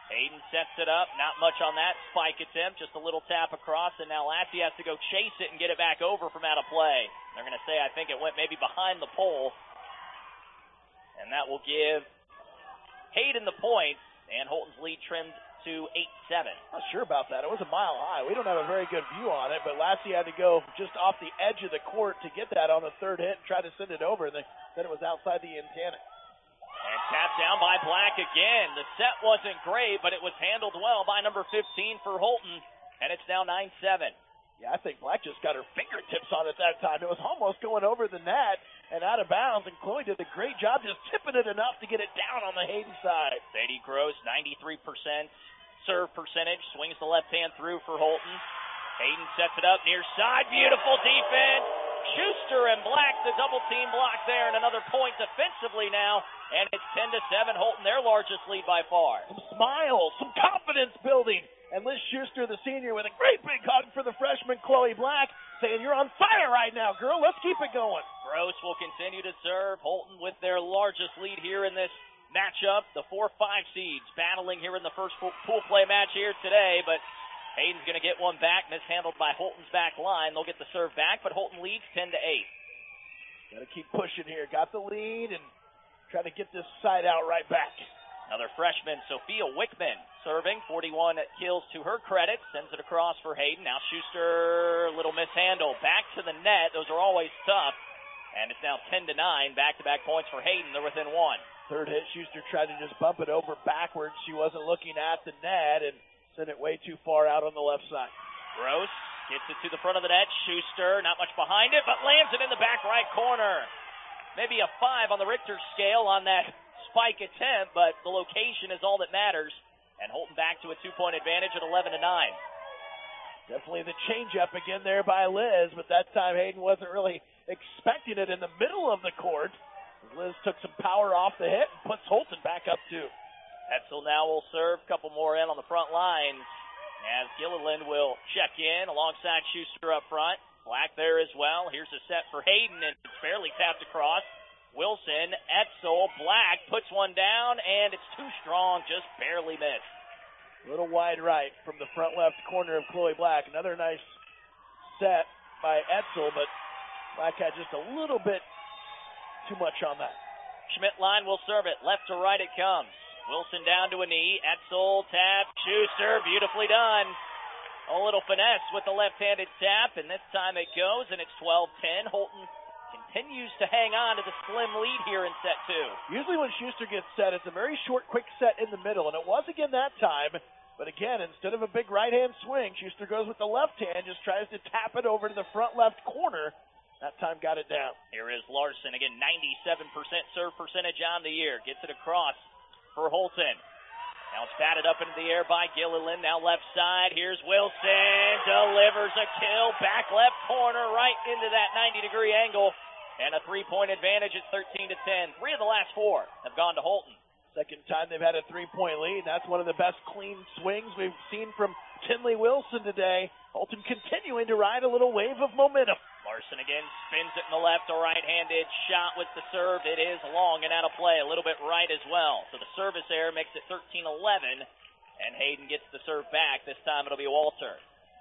Hayden sets it up. Not much on that spike attempt. Just a little tap across, and now Lassie has to go chase it and get it back over from out of play. They're going to say, I think it went maybe behind the pole. And that will give Hayden the points, and Holton's lead trimmed to eight seven. Not sure about that. It was a mile high. We don't have a very good view on it, but Lassie had to go just off the edge of the court to get that on the third hit and try to send it over, and then it was outside the antenna. And tapped down by Black again. The set wasn't great, but it was handled well by number fifteen for Holton, and it's now nine seven. Yeah, I think Black just got her fingertips on it that time. It was almost going over the net and out of bounds, and Chloe did a great job just tipping it enough to get it down on the Hayden side. Sadie Gross, ninety-three percent serve percentage, swings the left hand through for Holton. Hayden sets it up near side, beautiful defense. Schuster and Black, the double team block there, and another point defensively now, and it's ten to seven. Holton, their largest lead by far. Some smiles, some confidence building. And Liz Schuster, the senior, with a great big hug for the freshman Chloe Black, saying, you're on fire right now, girl. Let's keep it going. Gross will continue to serve. Holton with their largest lead here in this matchup. The four five seeds battling here in the first pool play match here today, but Hayden's going to get one back, mishandled by Holton's back line. They'll get the serve back, but Holton leads ten to eight. Got to keep pushing here. Got the lead and try to get this side out right back. Another freshman, Sophia Wickman, serving. forty-one kills to her credit. Sends it across for Hayden. Now Schuster, little mishandle. Back to the net. Those are always tough. And it's now ten to nine. Back-to-back points for Hayden. They're within one. Third hit, Schuster tried to just bump it over backwards. She wasn't looking at the net and sent it way too far out on the left side. Gross gets it to the front of the net. Schuster, not much behind it, but lands it in the back right corner. Maybe a five on the Richter scale on that spike attempt, but the location is all that matters. And Holton back to a two-point advantage at eleven to nine. Definitely the changeup again there by Liz, but that time Hayden wasn't really expecting it in the middle of the court. Liz took some power off the hit and puts Holton back up two. Etzel now will serve. A couple more in on the front lines as Gilliland will check in alongside Schuster up front. Black there as well. Here's a set for Hayden, and it's fairly tapped across. Wilson, Etzel, Black puts one down, and it's too strong, just barely missed. A little wide right from the front left corner of Chloe Black. Another nice set by Etzel, but Black had just a little bit too much on that. Schmidt-Line will serve it. Left to right it comes. Wilson down to a knee. Etzel, tap, Schuster, beautifully done. A little finesse with the left-handed tap, and this time it goes, and it's twelve ten. Holton continues to hang on to the slim lead here in set two. Usually when Schuster gets set, it's a very short, quick set in the middle, and it was again that time. But again, instead of a big right-hand swing, Schuster goes with the left hand, just tries to tap it over to the front left corner. That time got it down. Here is Larson, again, ninety-seven percent serve percentage on the year. Gets it across for Holton. Now it's batted up into the air by Gilliland. Now left side. Here's Wilson. Delivers a kill. Back left corner right into that ninety-degree angle. And a three-point advantage at thirteen to ten. Three of the last four have gone to Holton. Second time they've had a three-point lead. That's one of the best clean swings we've seen from Tinley Wilson today. Holton continuing to ride a little wave of momentum. Larson again spins it in the left, a right-handed shot with the serve. It is long and out of play, a little bit right as well. So the service error makes it thirteen eleven, and Hayden gets the serve back. This time it'll be Walter.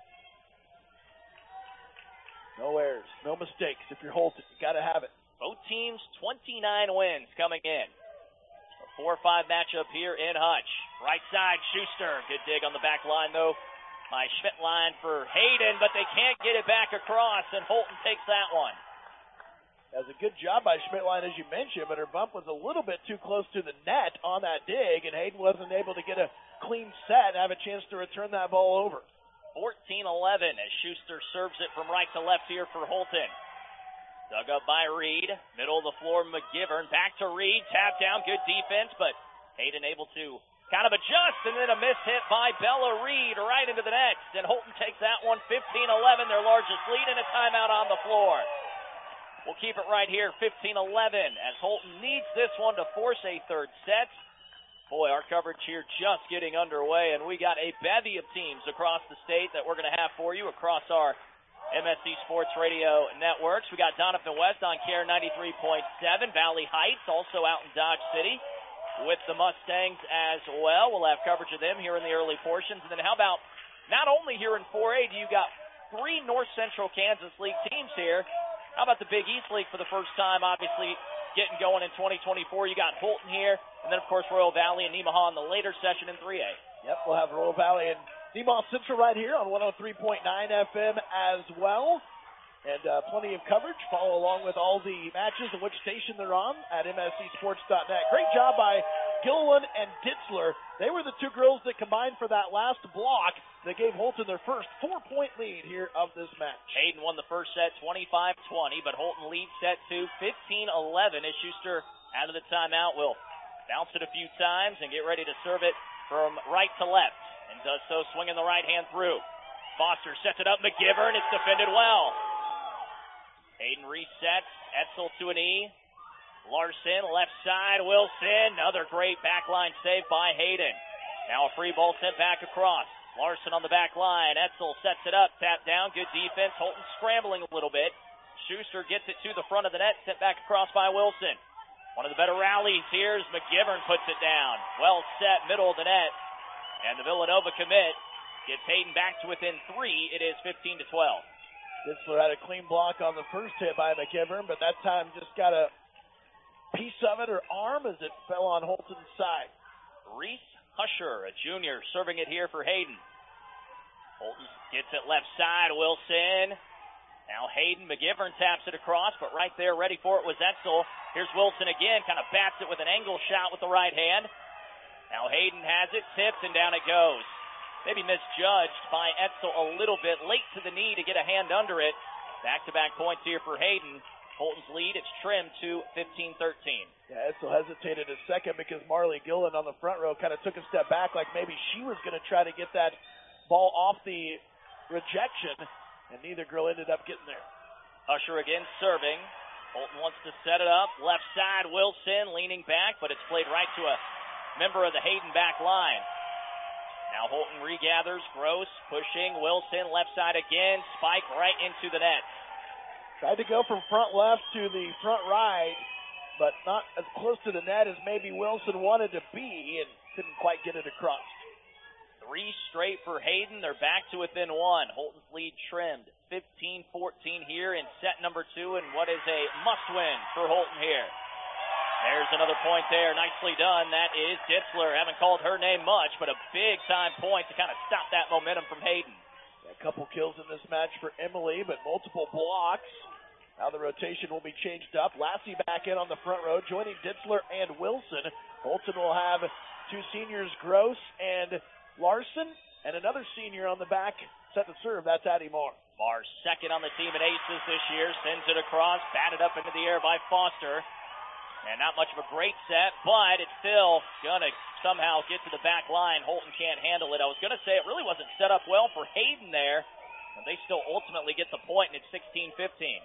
No errors, no mistakes. If you're Holton, you got to have it. Both teams, twenty-nine wins coming in. A four five matchup here in Hutch. Right side, Schuster. Good dig on the back line, though, by Schmidt-Line for Hayden, but they can't get it back across, and Holton takes that one. That was a good job by Schmidt-Line, as you mentioned, but her bump was a little bit too close to the net on that dig, and Hayden wasn't able to get a clean set and have a chance to return that ball over. fourteen eleven as Schuster serves it from right to left here for Holton. Dug up by Reed. Middle of the floor, McGivern. Back to Reed. Tap down. Good defense, but Hayden able to kind of adjust, and then a miss hit by Bella Reed right into the net. And Holton takes that one fifteen eleven, their largest lead, and a timeout on the floor. We'll keep it right here, fifteen eleven, as Holton needs this one to force a third set. Boy, our coverage here just getting underway, and we got a bevy of teams across the state that we're going to have for you across our M S C Sports Radio networks. We got Donovan West on K R ninety-three point seven, Valley Heights also out in Dodge City. with the Mustangs as well. We'll have coverage of them here in the early portions. And then how about not only here in four A, do you got three North Central Kansas League teams here? How about the Big East League for the first time, obviously getting going in twenty twenty-four? You got Holton here, and then, of course, Royal Valley and Nemaha in the later session in three A. Yep, we'll have Royal Valley and Nemaha Central right here on one oh three point nine F M as well. And uh, plenty of coverage. Follow along with all the matches and which station they're on at M S C sports dot net. Great job by Gilliland and Ditzler. They were the two girls that combined for that last block that gave Holton their first four-point lead here of this match. Hayden won the first set twenty-five twenty, but Holton leads set two fifteen eleven as Schuster out of the timeout will bounce it a few times and get ready to serve it from right to left, and does so swinging the right hand through. Foster sets it up. McGivern, it's defended well. Hayden resets. Etzel to an E. Larson, left side. Wilson, another great backline save by Hayden. Now a free ball sent back across. Larson on the back line. Etzel sets it up. Tap down. Good defense. Holton scrambling a little bit. Schuster gets it to the front of the net. Sent back across by Wilson. One of the better rallies here is McGivern puts it down. Well set, middle of the net. And the Villanova commit gets Hayden back to within three. It is fifteen to twelve. Ditzler had a clean block on the first hit by McGivern, but that time just got a piece of it, or arm, as it fell on Holton's side. Reese Husher, a junior, serving it here for Hayden. Holton gets it left side. Wilson. Now Hayden. McGivern taps it across, but right there ready for it was Etzel. Here's Wilson again, kind of bats it with an angle shot with the right hand. Now Hayden has it, tipped, and down it goes. Maybe misjudged by Etzel a little bit, late to the knee to get a hand under it. Back-to-back points here for Hayden. Holton's lead, it's trimmed to fifteen thirteen. Yeah, Etzel hesitated a second because Marley Gillen on the front row kind of took a step back like maybe she was going to try to get that ball off the rejection, and neither girl ended up getting there. Husher again serving. Holton wants to set it up. Left side, Wilson leaning back, but it's played right to a member of the Hayden back line. Now Holton regathers. Gross pushing. Wilson left side again. Spike right into the net. Tried to go from front left to the front right, but not as close to the net as maybe Wilson wanted to be, and couldn't quite get it across. Three straight for Hayden. They're back to within one. Holton's lead trimmed. fifteen fourteen here in set number two, and what is a must-win for Holton here. There's another point there. Nicely done. That is Ditzler. Haven't called her name much, but a big-time point to kind of stop that momentum from Hayden. A couple kills in this match for Emily, but multiple blocks. Now the rotation will be changed up. Lassie back in on the front row, joining Ditzler and Wilson. Holton will have two seniors, Gross and Larson, and another senior on the back set to serve. That's Addie Marr. Marr second on the team in aces this year. Sends it across, batted up into the air by Foster. And not much of a great set, but it's still going to somehow get to the back line. Holton can't handle it. I was going to say it really wasn't set up well for Hayden there. And they still ultimately get the point, and it's sixteen fifteen.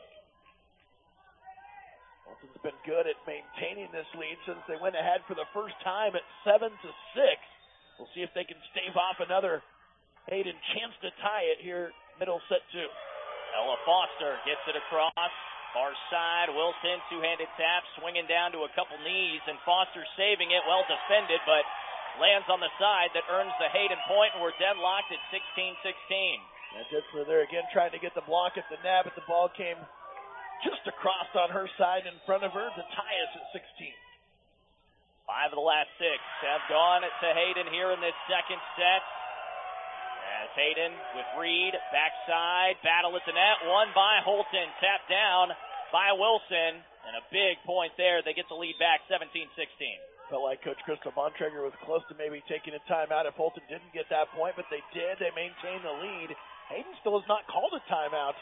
Holton's been good at maintaining this lead since they went ahead for the first time at seven to six. We'll see if they can stave off another Hayden chance to tie it here, middle set two. Ella Foster gets it across. Far side, Wilson, two-handed tap, swinging down to a couple knees, and Foster saving it, well defended, but lands on the side that earns the Hayden point, and we're deadlocked at sixteen sixteen. And Ditzler there again trying to get the block at the net, but the ball came just across on her side in front of her to tie us at sixteen. Five of the last six have gone to Hayden here in this second set. As Hayden with Reed, backside, battle at the net, won by Holton, tapped down by Wilson, and a big point there. They get the lead back, seventeen sixteen. Felt like Coach Crystal Bontrager was close to maybe taking a timeout if Holton didn't get that point, but they did. They maintained the lead. Hayden still has not called a timeout.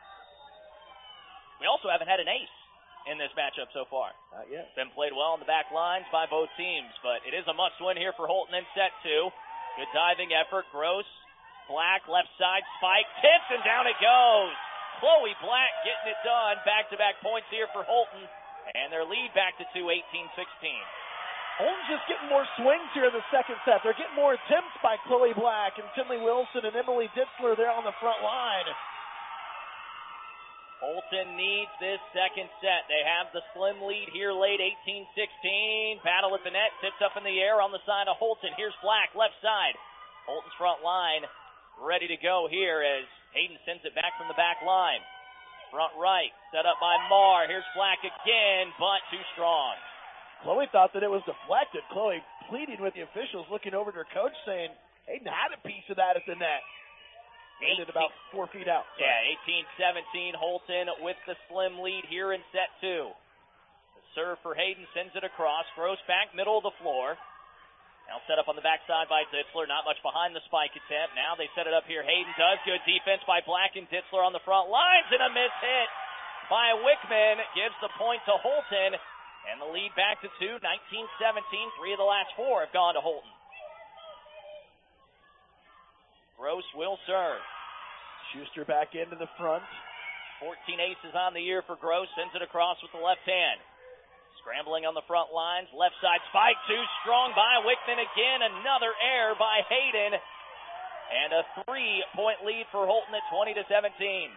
We also haven't had an ace in this matchup so far. Not yet. Been played well on the back lines by both teams, but it is a must-win here for Holton in set two. Good diving effort. Gross. Black, left side, spike, tips, and down it goes. Chloe Black getting it done. Back-to-back points here for Holton, and their lead back to two, eighteen sixteen. Holton's just getting more swings here in the second set. They're getting more attempts by Chloe Black and Tinley Wilson and Emily Ditzler there on the front line. Holton needs this second set. They have the slim lead here late, eighteen sixteen. Battle at the net, tipped up in the air on the side of Holton. Here's Black, left side. Holton's front line ready to go here as Hayden sends it back from the back line. Front right, set up by Marr. Here's Black again, but too strong. Chloe thought that it was deflected. Chloe pleading with the officials, looking over to her coach, saying Hayden had a piece of that at the net. Landed about four feet out. Sorry. Yeah, eighteen seventeen. Holton with the slim lead here in set two. The serve for Hayden sends it across. Gross back, middle of the floor. Now set up on the backside by Ditzler. Not much behind the spike attempt. Now they set it up here. Hayden does. Good defense by Black and Ditzler on the front lines. And a miss hit by Wickman gives the point to Holton. And the lead back to two. nineteen seventeen. Three of the last four have gone to Holton. Gross will serve. Schuster back into the front. fourteen aces on the year for Gross. Sends it across with the left hand. Scrambling on the front lines. Left side spike. Too strong by Wickman again. Another error by Hayden. And a three-point lead for Holton at twenty to seventeen.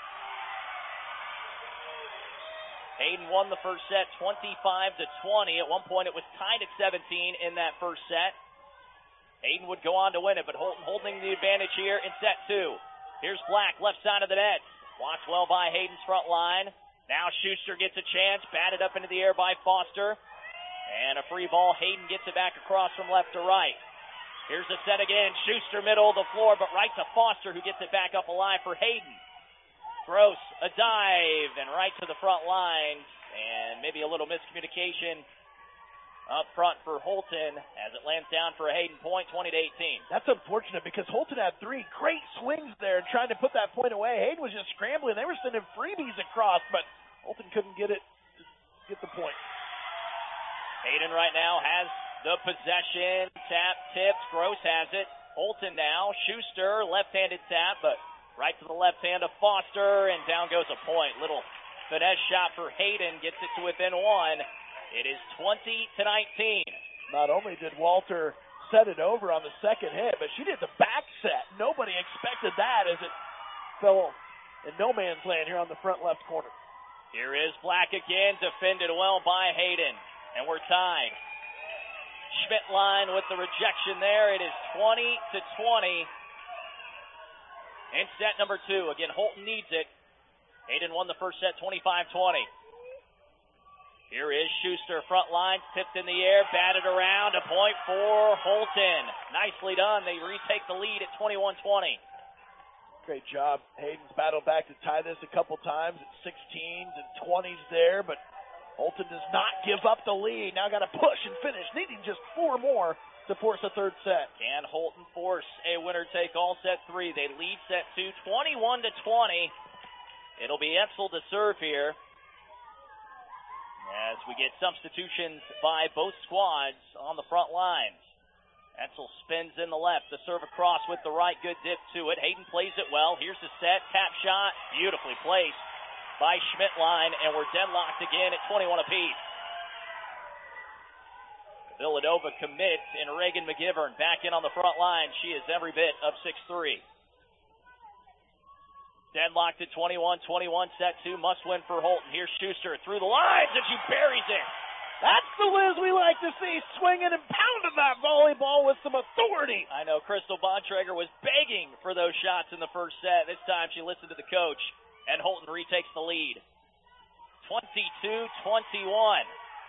Hayden won the first set twenty-five to twenty. At one point it was tied at seventeen in that first set. Hayden would go on to win it, but Holton holding the advantage here in set two. Here's Black, left side of the net. Watched well by Hayden's front line. Now Schuster gets a chance, batted up into the air by Foster. And a free ball. Hayden gets it back across from left to right. Here's the set again. Schuster middle of the floor, but right to Foster, who gets it back up alive for Hayden. Gross, a dive, and right to the front line. And maybe a little miscommunication up front for Holton as it lands down for a Hayden point, twenty to eighteen. That's unfortunate because Holton had three great swings there trying to put that point away. Hayden was just scrambling. They were sending freebies across, but Holton couldn't get it to get the point. Hayden right now has the possession. Tap tipped. Gross has it. Holton now. Schuster, left-handed tap, but right to the left hand of Foster, and down goes a point. Little finesse shot for Hayden. Gets it to within one. It is twenty to nineteen. Not only did Walter set it over on the second hit, but she did the back set. Nobody expected that as it fell in no man's land here on the front left corner. Here is Black again, defended well by Hayden, and we're tied. Schmittline with the rejection there. It is twenty to twenty in set number two. Again, Holton needs it. Hayden won the first set twenty-five twenty. Here is Schuster, front lines, tipped in the air, batted around, a point for Holton. Nicely done. They retake the lead at twenty-one twenty. Great job. Hayden's battled back to tie this a couple times at sixteens and twenties there, but Holton does not give up the lead. Now got to push and finish, needing just four more to force a third set. Can Holton force a winner-take-all set three? They lead set two, twenty-one to twenty. It'll be Etzel to serve here, as we get substitutions by both squads on the front lines. Etzel spins in the left, the serve across with the right, good dip to it. Hayden plays it well. Here's the set, tap shot, beautifully placed by Schmittline, and we're deadlocked again at twenty-one apiece. Villanova commits, and Reagan McGivern back in on the front line. She is every bit of six three. Deadlocked at twenty-one twenty-one, set two, must win for Holton. Here's Schuster through the lines, and she buries it. That's the Liz we like to see, swinging and pounding that volleyball with some authority. I know Crystal Bontrager was begging for those shots in the first set. This time she listened to the coach, and Holton retakes the lead. twenty-two twenty-one.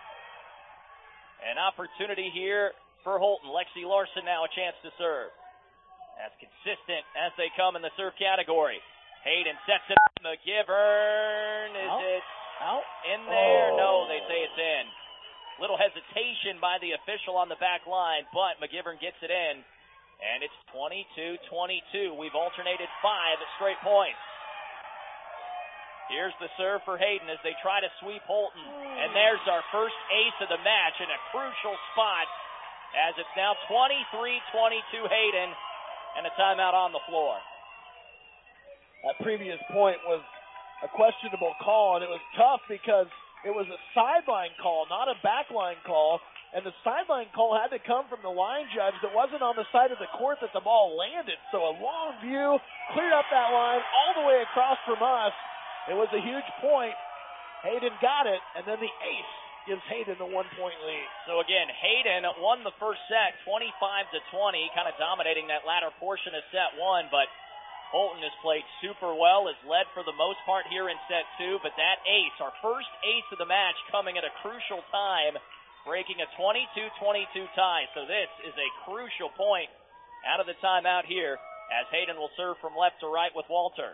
An opportunity here for Holton. Lexi Larson now a chance to serve. As consistent as they come in the serve category. Hayden sets it up. McGivern, is out. it out in there? Oh. No, they say it's in. Little hesitation by the official on the back line, but McGivern gets it in, and it's twenty-two twenty-two. We've alternated five straight points. Here's the serve for Hayden as they try to sweep Holton, and there's our first ace of the match in a crucial spot as it's now twenty-three twenty-two Hayden, and a timeout on the floor. That previous point was a questionable call, and it was tough because it was a sideline call, not a backline call, and the sideline call had to come from the line judge that wasn't on the side of the court that the ball landed. So a long view, cleared up that line all the way across from us, It was a huge point. Hayden got it, and then the ace gives Hayden the one-point lead. So again, Hayden won the first set, twenty-five to twenty, kind of dominating that latter portion of set one, but Holton has played super well, has led for the most part here in set two, but that ace, our first ace of the match, coming at a crucial time, breaking a twenty-two twenty-two tie. So this is a crucial point out of the timeout here, as Hayden will serve from left to right with Walter.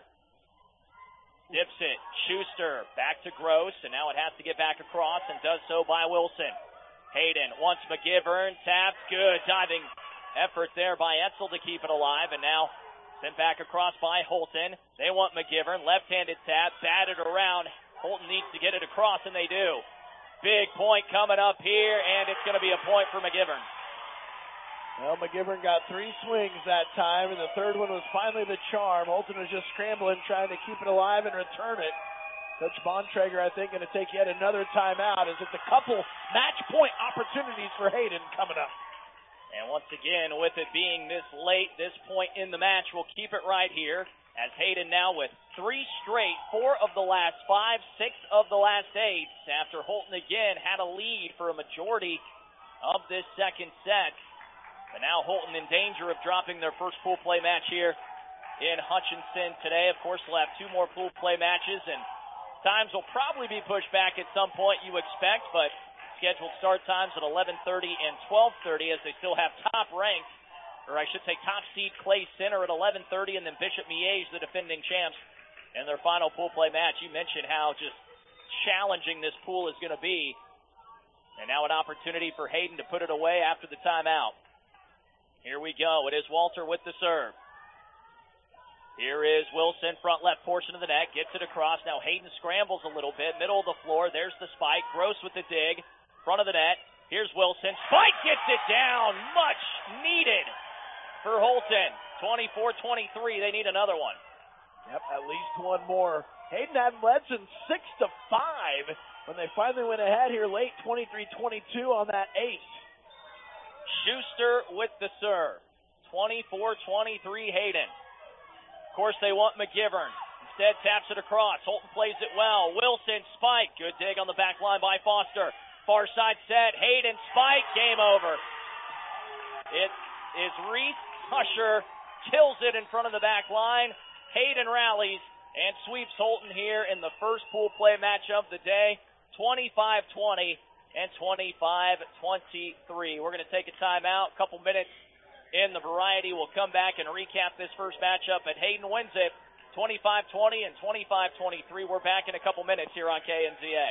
Dips it, Schuster, back to Gross, and now it has to get back across, and does so by Wilson. Hayden wants McGivern, tapped, good diving effort there by Etzel to keep it alive, and now sent back across by Holton. They want McGivern, left-handed tap, batted around. Holton needs to get it across, and they do. Big point coming up here, and it's going to be a point for McGivern. Well, McGivern got three swings that time, and the third one was finally the charm. Holton was just scrambling, trying to keep it alive and return it. Coach Bontrager, I think, going to take yet another timeout, as it's a couple match point opportunities for Hayden coming up. And once again, with it being this late, this point in the match, we'll keep it right here, as Hayden now with three straight, four of the last five, six of the last eight, after Holton again had a lead for a majority of this second set. But now Holton in danger of dropping their first pool play match here in Hutchinson today. Of course, we'll have two more pool play matches, and times will probably be pushed back at some point, you expect, but scheduled start times at eleven thirty and twelve thirty, as they still have top-ranked, or I should say top seed Clay Center at eleven thirty, and then Bishop Miege, the defending champs, in their final pool play match. You mentioned how just challenging this pool is going to be. And now an opportunity for Hayden to put it away after the timeout. Here we go. It is Walter with the serve. Here is Wilson, front left portion of the net, gets it across. Now Hayden scrambles a little bit, middle of the floor. There's the spike. Gross with the dig, front of the net. Here's Wilson. Spike gets it down. Much needed for Holton. twenty-four twenty-three. They need another one. Yep, at least one more. Hayden hadn't led since six to five when they finally went ahead here late, twenty-three twenty-two on that ace. Schuster with the serve. twenty-four twenty-three Hayden. Of course, they want McGivern. Instead, taps it across. Holton plays it well. Wilson, spike. Good dig on the back line by Foster. Far side set. Hayden, spike. Game over. It is Reese Husher. Kills it in front of the back line. Hayden rallies and sweeps Holton here in the first pool play match of the day. twenty-five twenty. And twenty-five twenty-three. We're going to take a timeout. A couple minutes in the variety. We'll come back and recap this first matchup. And Hayden wins it twenty-five twenty and twenty-five twenty-three. We're back in a couple minutes here on K N Z A.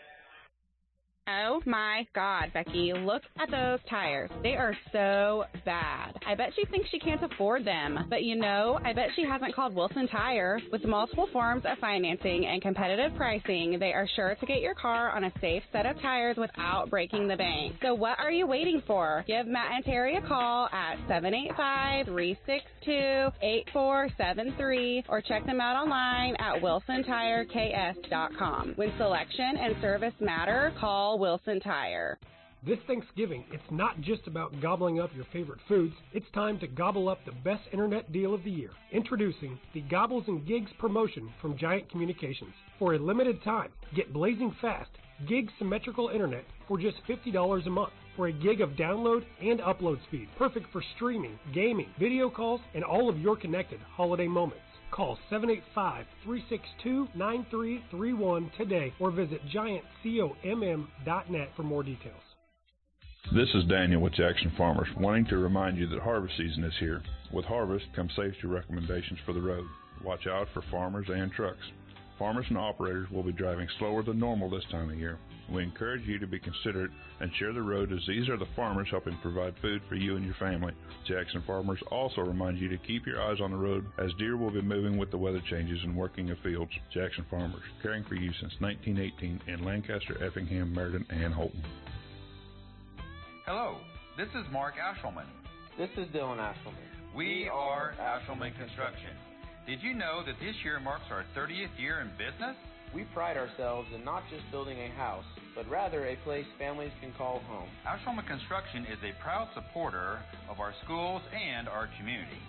Oh my God, Becky, look at those tires. They are so bad. I bet she thinks she can't afford them. But you know, I bet she hasn't called Wilson Tire. With multiple forms of financing and competitive pricing, they are sure to get your car on a safe set of tires without breaking the bank. So what are you waiting for? Give Matt and Terry a call at seven eight five, three six two, eight four seven three or check them out online at wilson tire k s dot com. When selection and service matter, call Wilson Tire. This Thanksgiving, it's not just about gobbling up your favorite foods. It's time to gobble up the best internet deal of the year. Introducing the Gobbles and Gigs promotion from Giant Communications. For a limited time, get blazing fast gig symmetrical internet for just fifty dollars a month. For a gig of download and upload speed, perfect for streaming, gaming, video calls, and all of your connected holiday moments. Call seven eight five, three six two, nine three three one today or visit giant comm dot net for more details. This is Daniel with Jackson Farmers, wanting to remind you that harvest season is here. With harvest come safety recommendations for the road. Watch out for farmers and trucks. Farmers and operators will be driving slower than normal this time of year. We encourage you to be considerate and share the road, as these are the farmers helping provide food for you and your family. Jackson Farmers also remind you to keep your eyes on the road, as deer will be moving with the weather changes and working the fields. Jackson Farmers, caring for you since nineteen eighteen in Lancaster, Effingham, Meriden, and Holton. Hello, this is Mark Ashelman. This is Dylan Ashelman. We are Ashelman Construction. Did you know that this year marks our thirtieth year in business? We pride ourselves in not just building a house, but rather a place families can call home. Ashelman Construction is a proud supporter of our schools and our community.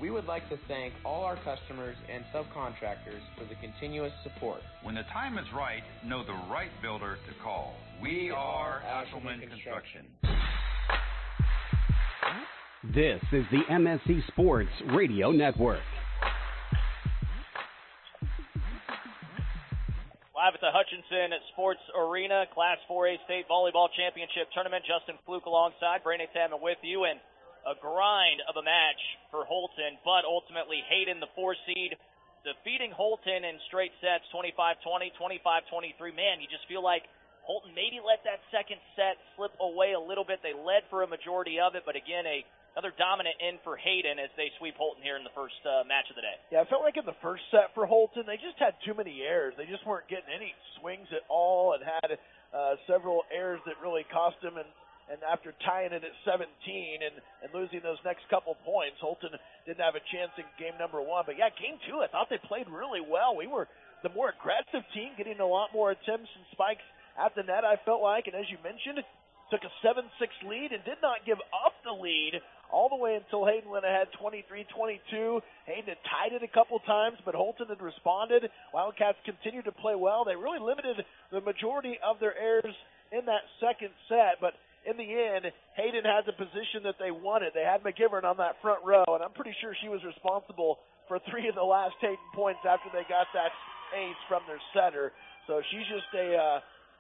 We would like to thank all our customers and subcontractors for the continuous support. When the time is right, know the right builder to call. We are Ashelman Construction. This is the M S C Sports Radio Network. Live at the Hutchinson Sports Arena, Class four A State Volleyball Championship Tournament. Justin Fluke alongside Brandon Tamman with you, and a grind of a match for Holton, but ultimately Hayden, the four seed, defeating Holton in straight sets, twenty-five twenty, twenty-five twenty-three. Man, you just feel like Holton maybe let that second set slip away a little bit. They led for a majority of it, but again, a another dominant in for Hayden as they sweep Holton here in the first uh, match of the day. Yeah, I felt like in the first set for Holton, they just had too many errors. They just weren't getting any swings at all and had uh, several errors that really cost them. And, and after tying it at seventeen and, and losing those next couple points, Holton didn't have a chance in game number one. But, yeah, game two, I thought they played really well. We were the more aggressive team, getting a lot more attempts and spikes at the net, I felt like. And as you mentioned, took a seven six lead and did not give up the lead all the way until Hayden went ahead twenty-three twenty-two. Hayden had tied it a couple times, but Holton had responded. Wildcats continued to play well. They really limited the majority of their errors in that second set, but in the end, Hayden had the position that they wanted. They had McGivern on that front row, and I'm pretty sure she was responsible for three of the last Hayden points after they got that ace from their setter. So she's just a uh,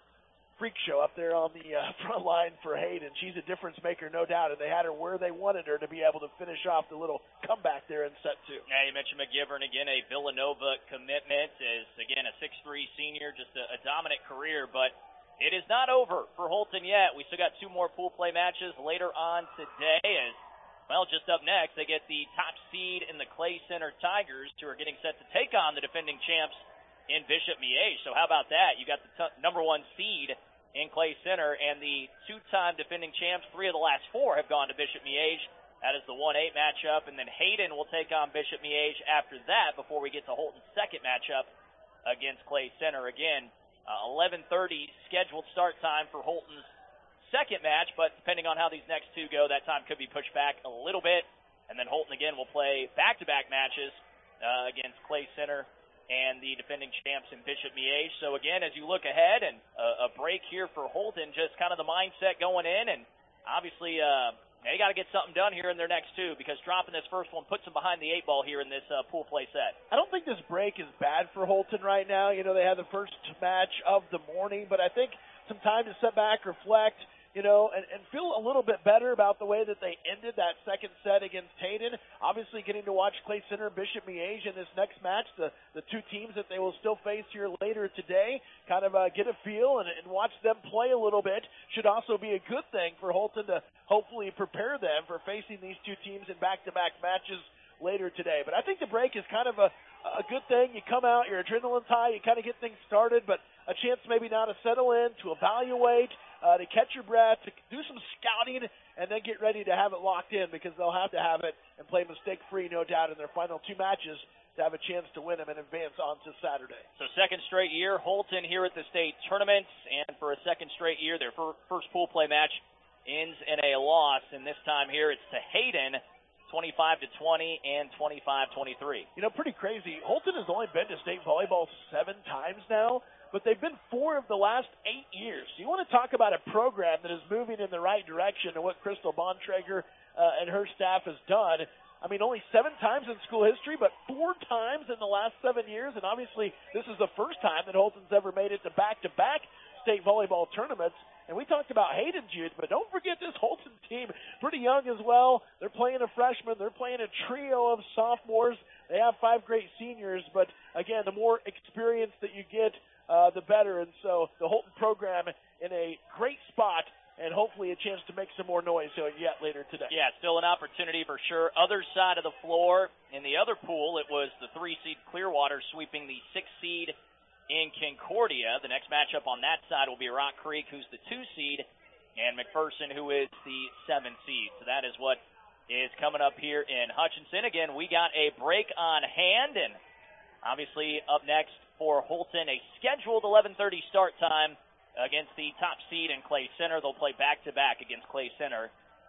freak show up there on the uh, front line for Hayden. She's a difference maker, no doubt, and they had her where they wanted her to be able to finish off the little comeback there in set two. Yeah, you mentioned McGivern, again, a Villanova commitment, is, again, a six three senior, just a, a dominant career, but it is not over for Holton yet. We still got two more pool play matches later on today. As well, just up next, they get the top seed in the Clay Center Tigers, who are getting set to take on the defending champs in Bishop Miege. So how about that? You got the t- number one seed in Clay Center, and the two-time defending champs, three of the last four have gone to Bishop Miege. That is the one eight matchup, and then Hayden will take on Bishop Miege after that before we get to Holton's second matchup against Clay Center. Again, Uh, eleven thirty scheduled start time for Holton's second match, but depending on how these next two go, that time could be pushed back a little bit. And then Holton again will play back-to-back matches uh, against Clay Center and the defending champs in Bishop Miege. So again, as you look ahead, and uh, a break here for Holton, just kind of the mindset going in, and obviously uh, they got to get something done here in their next two, because dropping this first one puts them behind the eight ball here in this uh, pool play set. I don't think this break is bad for Holton right now. You know, they had the first match of the morning, but I think some time to sit back, reflect, you know, and, and feel a little bit better about the way that they ended that second set against Hayden. Obviously getting to watch Clay Center and Bishop Miege in this next match, the, the two teams that they will still face here later today, kind of uh, get a feel and, and watch them play a little bit should also be a good thing for Holton to hopefully prepare them for facing these two teams in back-to-back matches later today. But I think the break is kind of a, a good thing. You come out, your adrenaline's high, you kind of get things started, but a chance maybe now to settle in, to evaluate, Uh, to catch your breath, to do some scouting, and then get ready to have it locked in, because they'll have to have it and play mistake-free, no doubt, in their final two matches to have a chance to win them and advance on to Saturday. So second straight year, Holton here at the state tournament, and for a second straight year, their fir- first pool play match ends in a loss, and this time here it's to Hayden, twenty-five to twenty and twenty-five twenty-three. You know, pretty crazy. Holton has only been to state volleyball seven times now, but they've been four of the last eight years. You want to talk about a program that is moving in the right direction, and what Crystal Bontrager uh, and her staff has done. I mean, only seven times in school history, but four times in the last seven years, and obviously this is the first time that Holton's ever made it to back-to-back state volleyball tournaments. And we talked about Hayden's youth, but don't forget this Holton team, pretty young as well. They're playing a freshman. They're playing a trio of sophomores. They have five great seniors, but again, the more experience that you get, Uh, the better, and so the Holton program in a great spot, and hopefully a chance to make some more noise uh, yet later today. Yeah, still an opportunity for sure. Other side of the floor, in the other pool, it was the three-seed Clearwater sweeping the six-seed in Concordia. The next matchup on that side will be Rock Creek, who's the two-seed, and McPherson, who is the seven-seed. So that is what is coming up here in Hutchinson. Again, we got a break on hand, and obviously up next for Holton, a scheduled eleven thirty start time against the top seed in Clay Center. They'll play back-to-back against Clay Center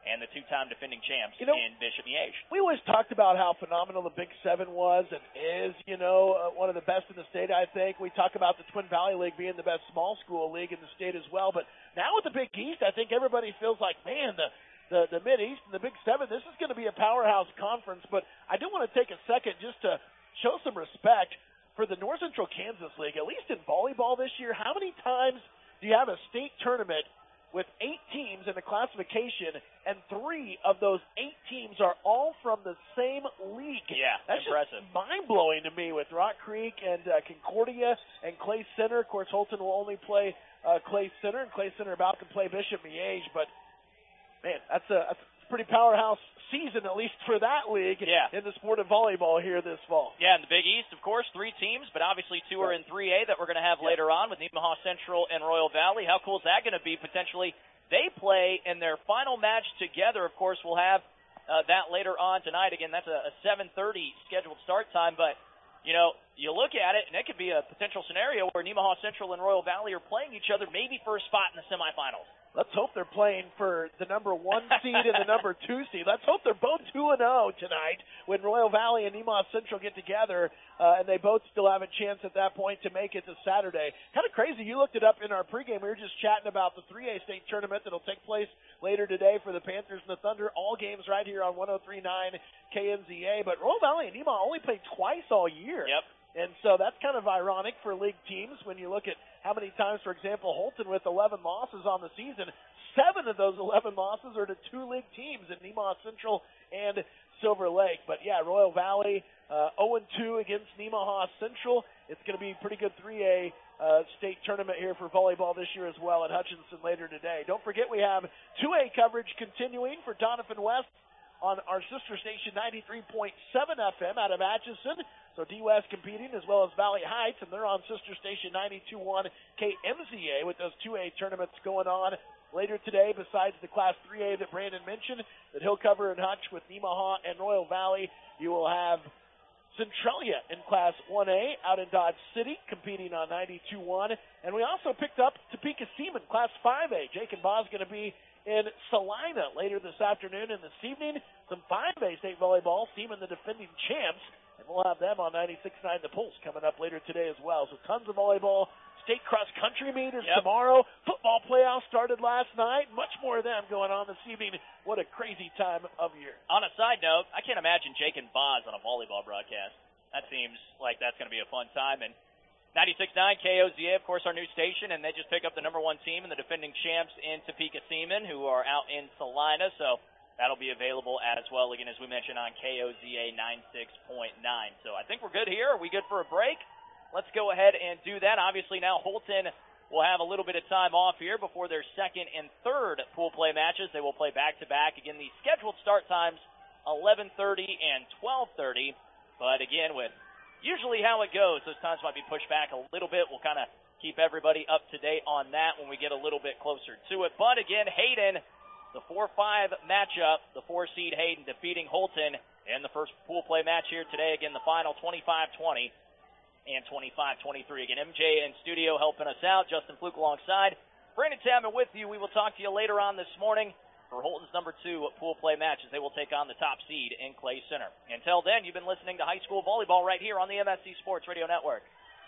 and the two-time defending champs you know, in Bishop Miege. We always talked about how phenomenal the Big Seven was and is, you know, uh, one of the best in the state, I think. We talk about the Twin Valley League being the best small school league in the state as well. But now with the Big East, I think everybody feels like, man, the the, the Mid-East and the Big Seven, this is going to be a powerhouse conference. But I do want to take a second just to show some respect for the North Central Kansas League, at least in volleyball this year. How many times do you have a state tournament with eight teams in the classification, and three of those eight teams are all from the same league? Yeah, that's impressive. Just mind-blowing to me with Rock Creek and uh, Concordia and Clay Center. Of course, Holton will only play uh, Clay Center, and Clay Center about to play Bishop Miege. But, man, that's a, that's a pretty powerhouse season, at least for that league, yeah. in the sport of volleyball here this fall. Yeah, in the Big East, of course, three teams, but obviously two are in three A that we're going to have yeah. later on with Nemaha Central and Royal Valley. How cool is that going to be, potentially? They play in their final match together. Of course, we'll have uh, that later on tonight. Again, that's a, a seven thirty scheduled start time, but, you know, you look at it, and it could be a potential scenario where Nemaha Central and Royal Valley are playing each other maybe for a spot in the semifinals. Let's hope they're playing for the number one seed and the number two seed. Let's hope they're both two and oh tonight when Royal Valley and Nemaha Central get together, uh, and they both still have a chance at that point to make it to Saturday. Kind of crazy. You looked it up in our pregame. We were just chatting about the three A state tournament that will take place later today for the Panthers and the Thunder. All games right here on one oh three point nine K N Z A. But Royal Valley and Nemaha only played twice all year. Yep. And so that's kind of ironic for league teams when you look at how many times, for example, Holton with eleven losses on the season, seven of those eleven losses are to two league teams in Nemaha Central and Silver Lake. But, yeah, Royal Valley uh, oh and two against Nemaha Central. It's going to be a pretty good three A uh, state tournament here for volleyball this year as well at Hutchinson later today. Don't forget we have two A coverage continuing for Donovan West on our sister station ninety-three point seven F M out of Atchison. So D-West competing as well as Valley Heights, and they're on sister station ninety-two point one K M Z A with those two A tournaments going on later today. Besides the Class three A that Brandon mentioned that he'll cover in Hutch with Nemaha and Royal Valley, you will have Centralia in Class one A out in Dodge City competing on ninety-two point one. And we also picked up Topeka Seaman Class five A. Jake and Boz going to be in Salina later this afternoon and this evening. Some five A state volleyball, Seaman the defending champs, and we'll have them on ninety-six point nine The Pulse coming up later today as well. So tons of volleyball. State cross-country meet is yep. tomorrow. Football playoffs started last night. Much more of them going on this evening. What a crazy time of year. On a side note, I can't imagine Jake and Boz on a volleyball broadcast. That seems like that's going to be a fun time. And ninety-six point nine K O Z A, of course, our new station, and they just pick up the number one team and the defending champs in Topeka Seaman, who are out in Salina. So that'll be available as well, again, as we mentioned, on K O Z A ninety-six point nine. So I think we're good here. Are we good for a break? Let's go ahead and do that. Obviously, now Holton will have a little bit of time off here before their second and third pool play matches. They will play back-to-back. Again, the scheduled start times, eleven thirty and twelve thirty. But again, with usually how it goes, those times might be pushed back a little bit. We'll kind of keep everybody up to date on that when we get a little bit closer to it. But again, Hayden, the four five matchup, the four-seed Hayden defeating Holton in the first pool play match here today. Again, the final twenty-five twenty. And twenty-five twenty-three. Again, M J in studio helping us out. Justin Fluke alongside. Brandon Tamman with you. We will talk to you later on this morning for Holton's number two pool play matches. They will take on the top seed in Clay Center. Until then, you've been listening to high school volleyball right here on the M S C Sports Radio Network.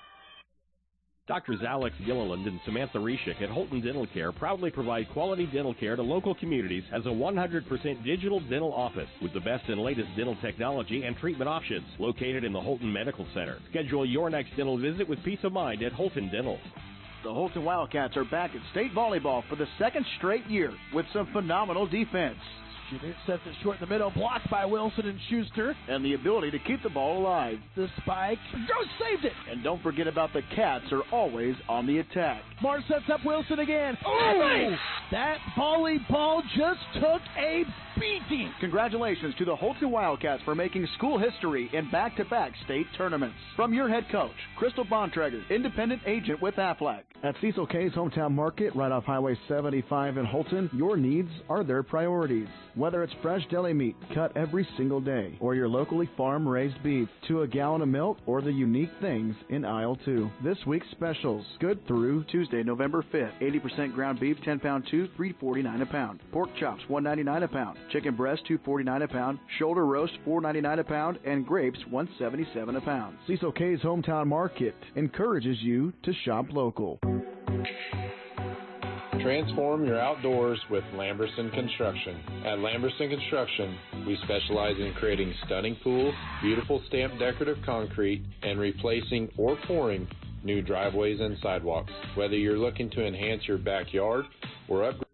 Doctors Alex Gilliland and Samantha Reshik at Holton Dental Care proudly provide quality dental care to local communities as a one hundred percent digital dental office with the best and latest dental technology and treatment options located in the Holton Medical Center. Schedule your next dental visit with peace of mind at Holton Dental. The Holton Wildcats are back at state volleyball for the second straight year with some phenomenal defense. Schmidt sets it short in the middle, blocked by Wilson and Schuster. And the ability to keep the ball alive. The spike. Joe saved it. And don't forget about the Cats are always on the attack. Mars sets up Wilson again. Oh! That volleyball just took a beating. Congratulations to the Holton Wildcats for making school history in back-to-back state tournaments. From your head coach, Crystal Bontrager, independent agent with Aflac. At Cecil K's Hometown Market, right off Highway seventy-five in Holton, your needs are their priorities. Whether it's fresh deli meat cut every single day, or your locally farm-raised beef, to a gallon of milk, or the unique things in aisle two. This week's specials, good through Tuesday, November fifth. eighty percent ground beef, ten pound tube, three forty-nine a pound. Pork chops, one ninety-nine a pound. Chicken breast, two forty-nine a pound. Shoulder roast, four ninety-nine a pound. And grapes, one seventy-seven a pound. Cecil K's Hometown Market encourages you to shop local. Transform your outdoors with Lamberson Construction. At Lamberson Construction, we specialize in creating stunning pools, beautiful stamped decorative concrete, and replacing or pouring new driveways and sidewalks. Whether you're looking to enhance your backyard or upgrade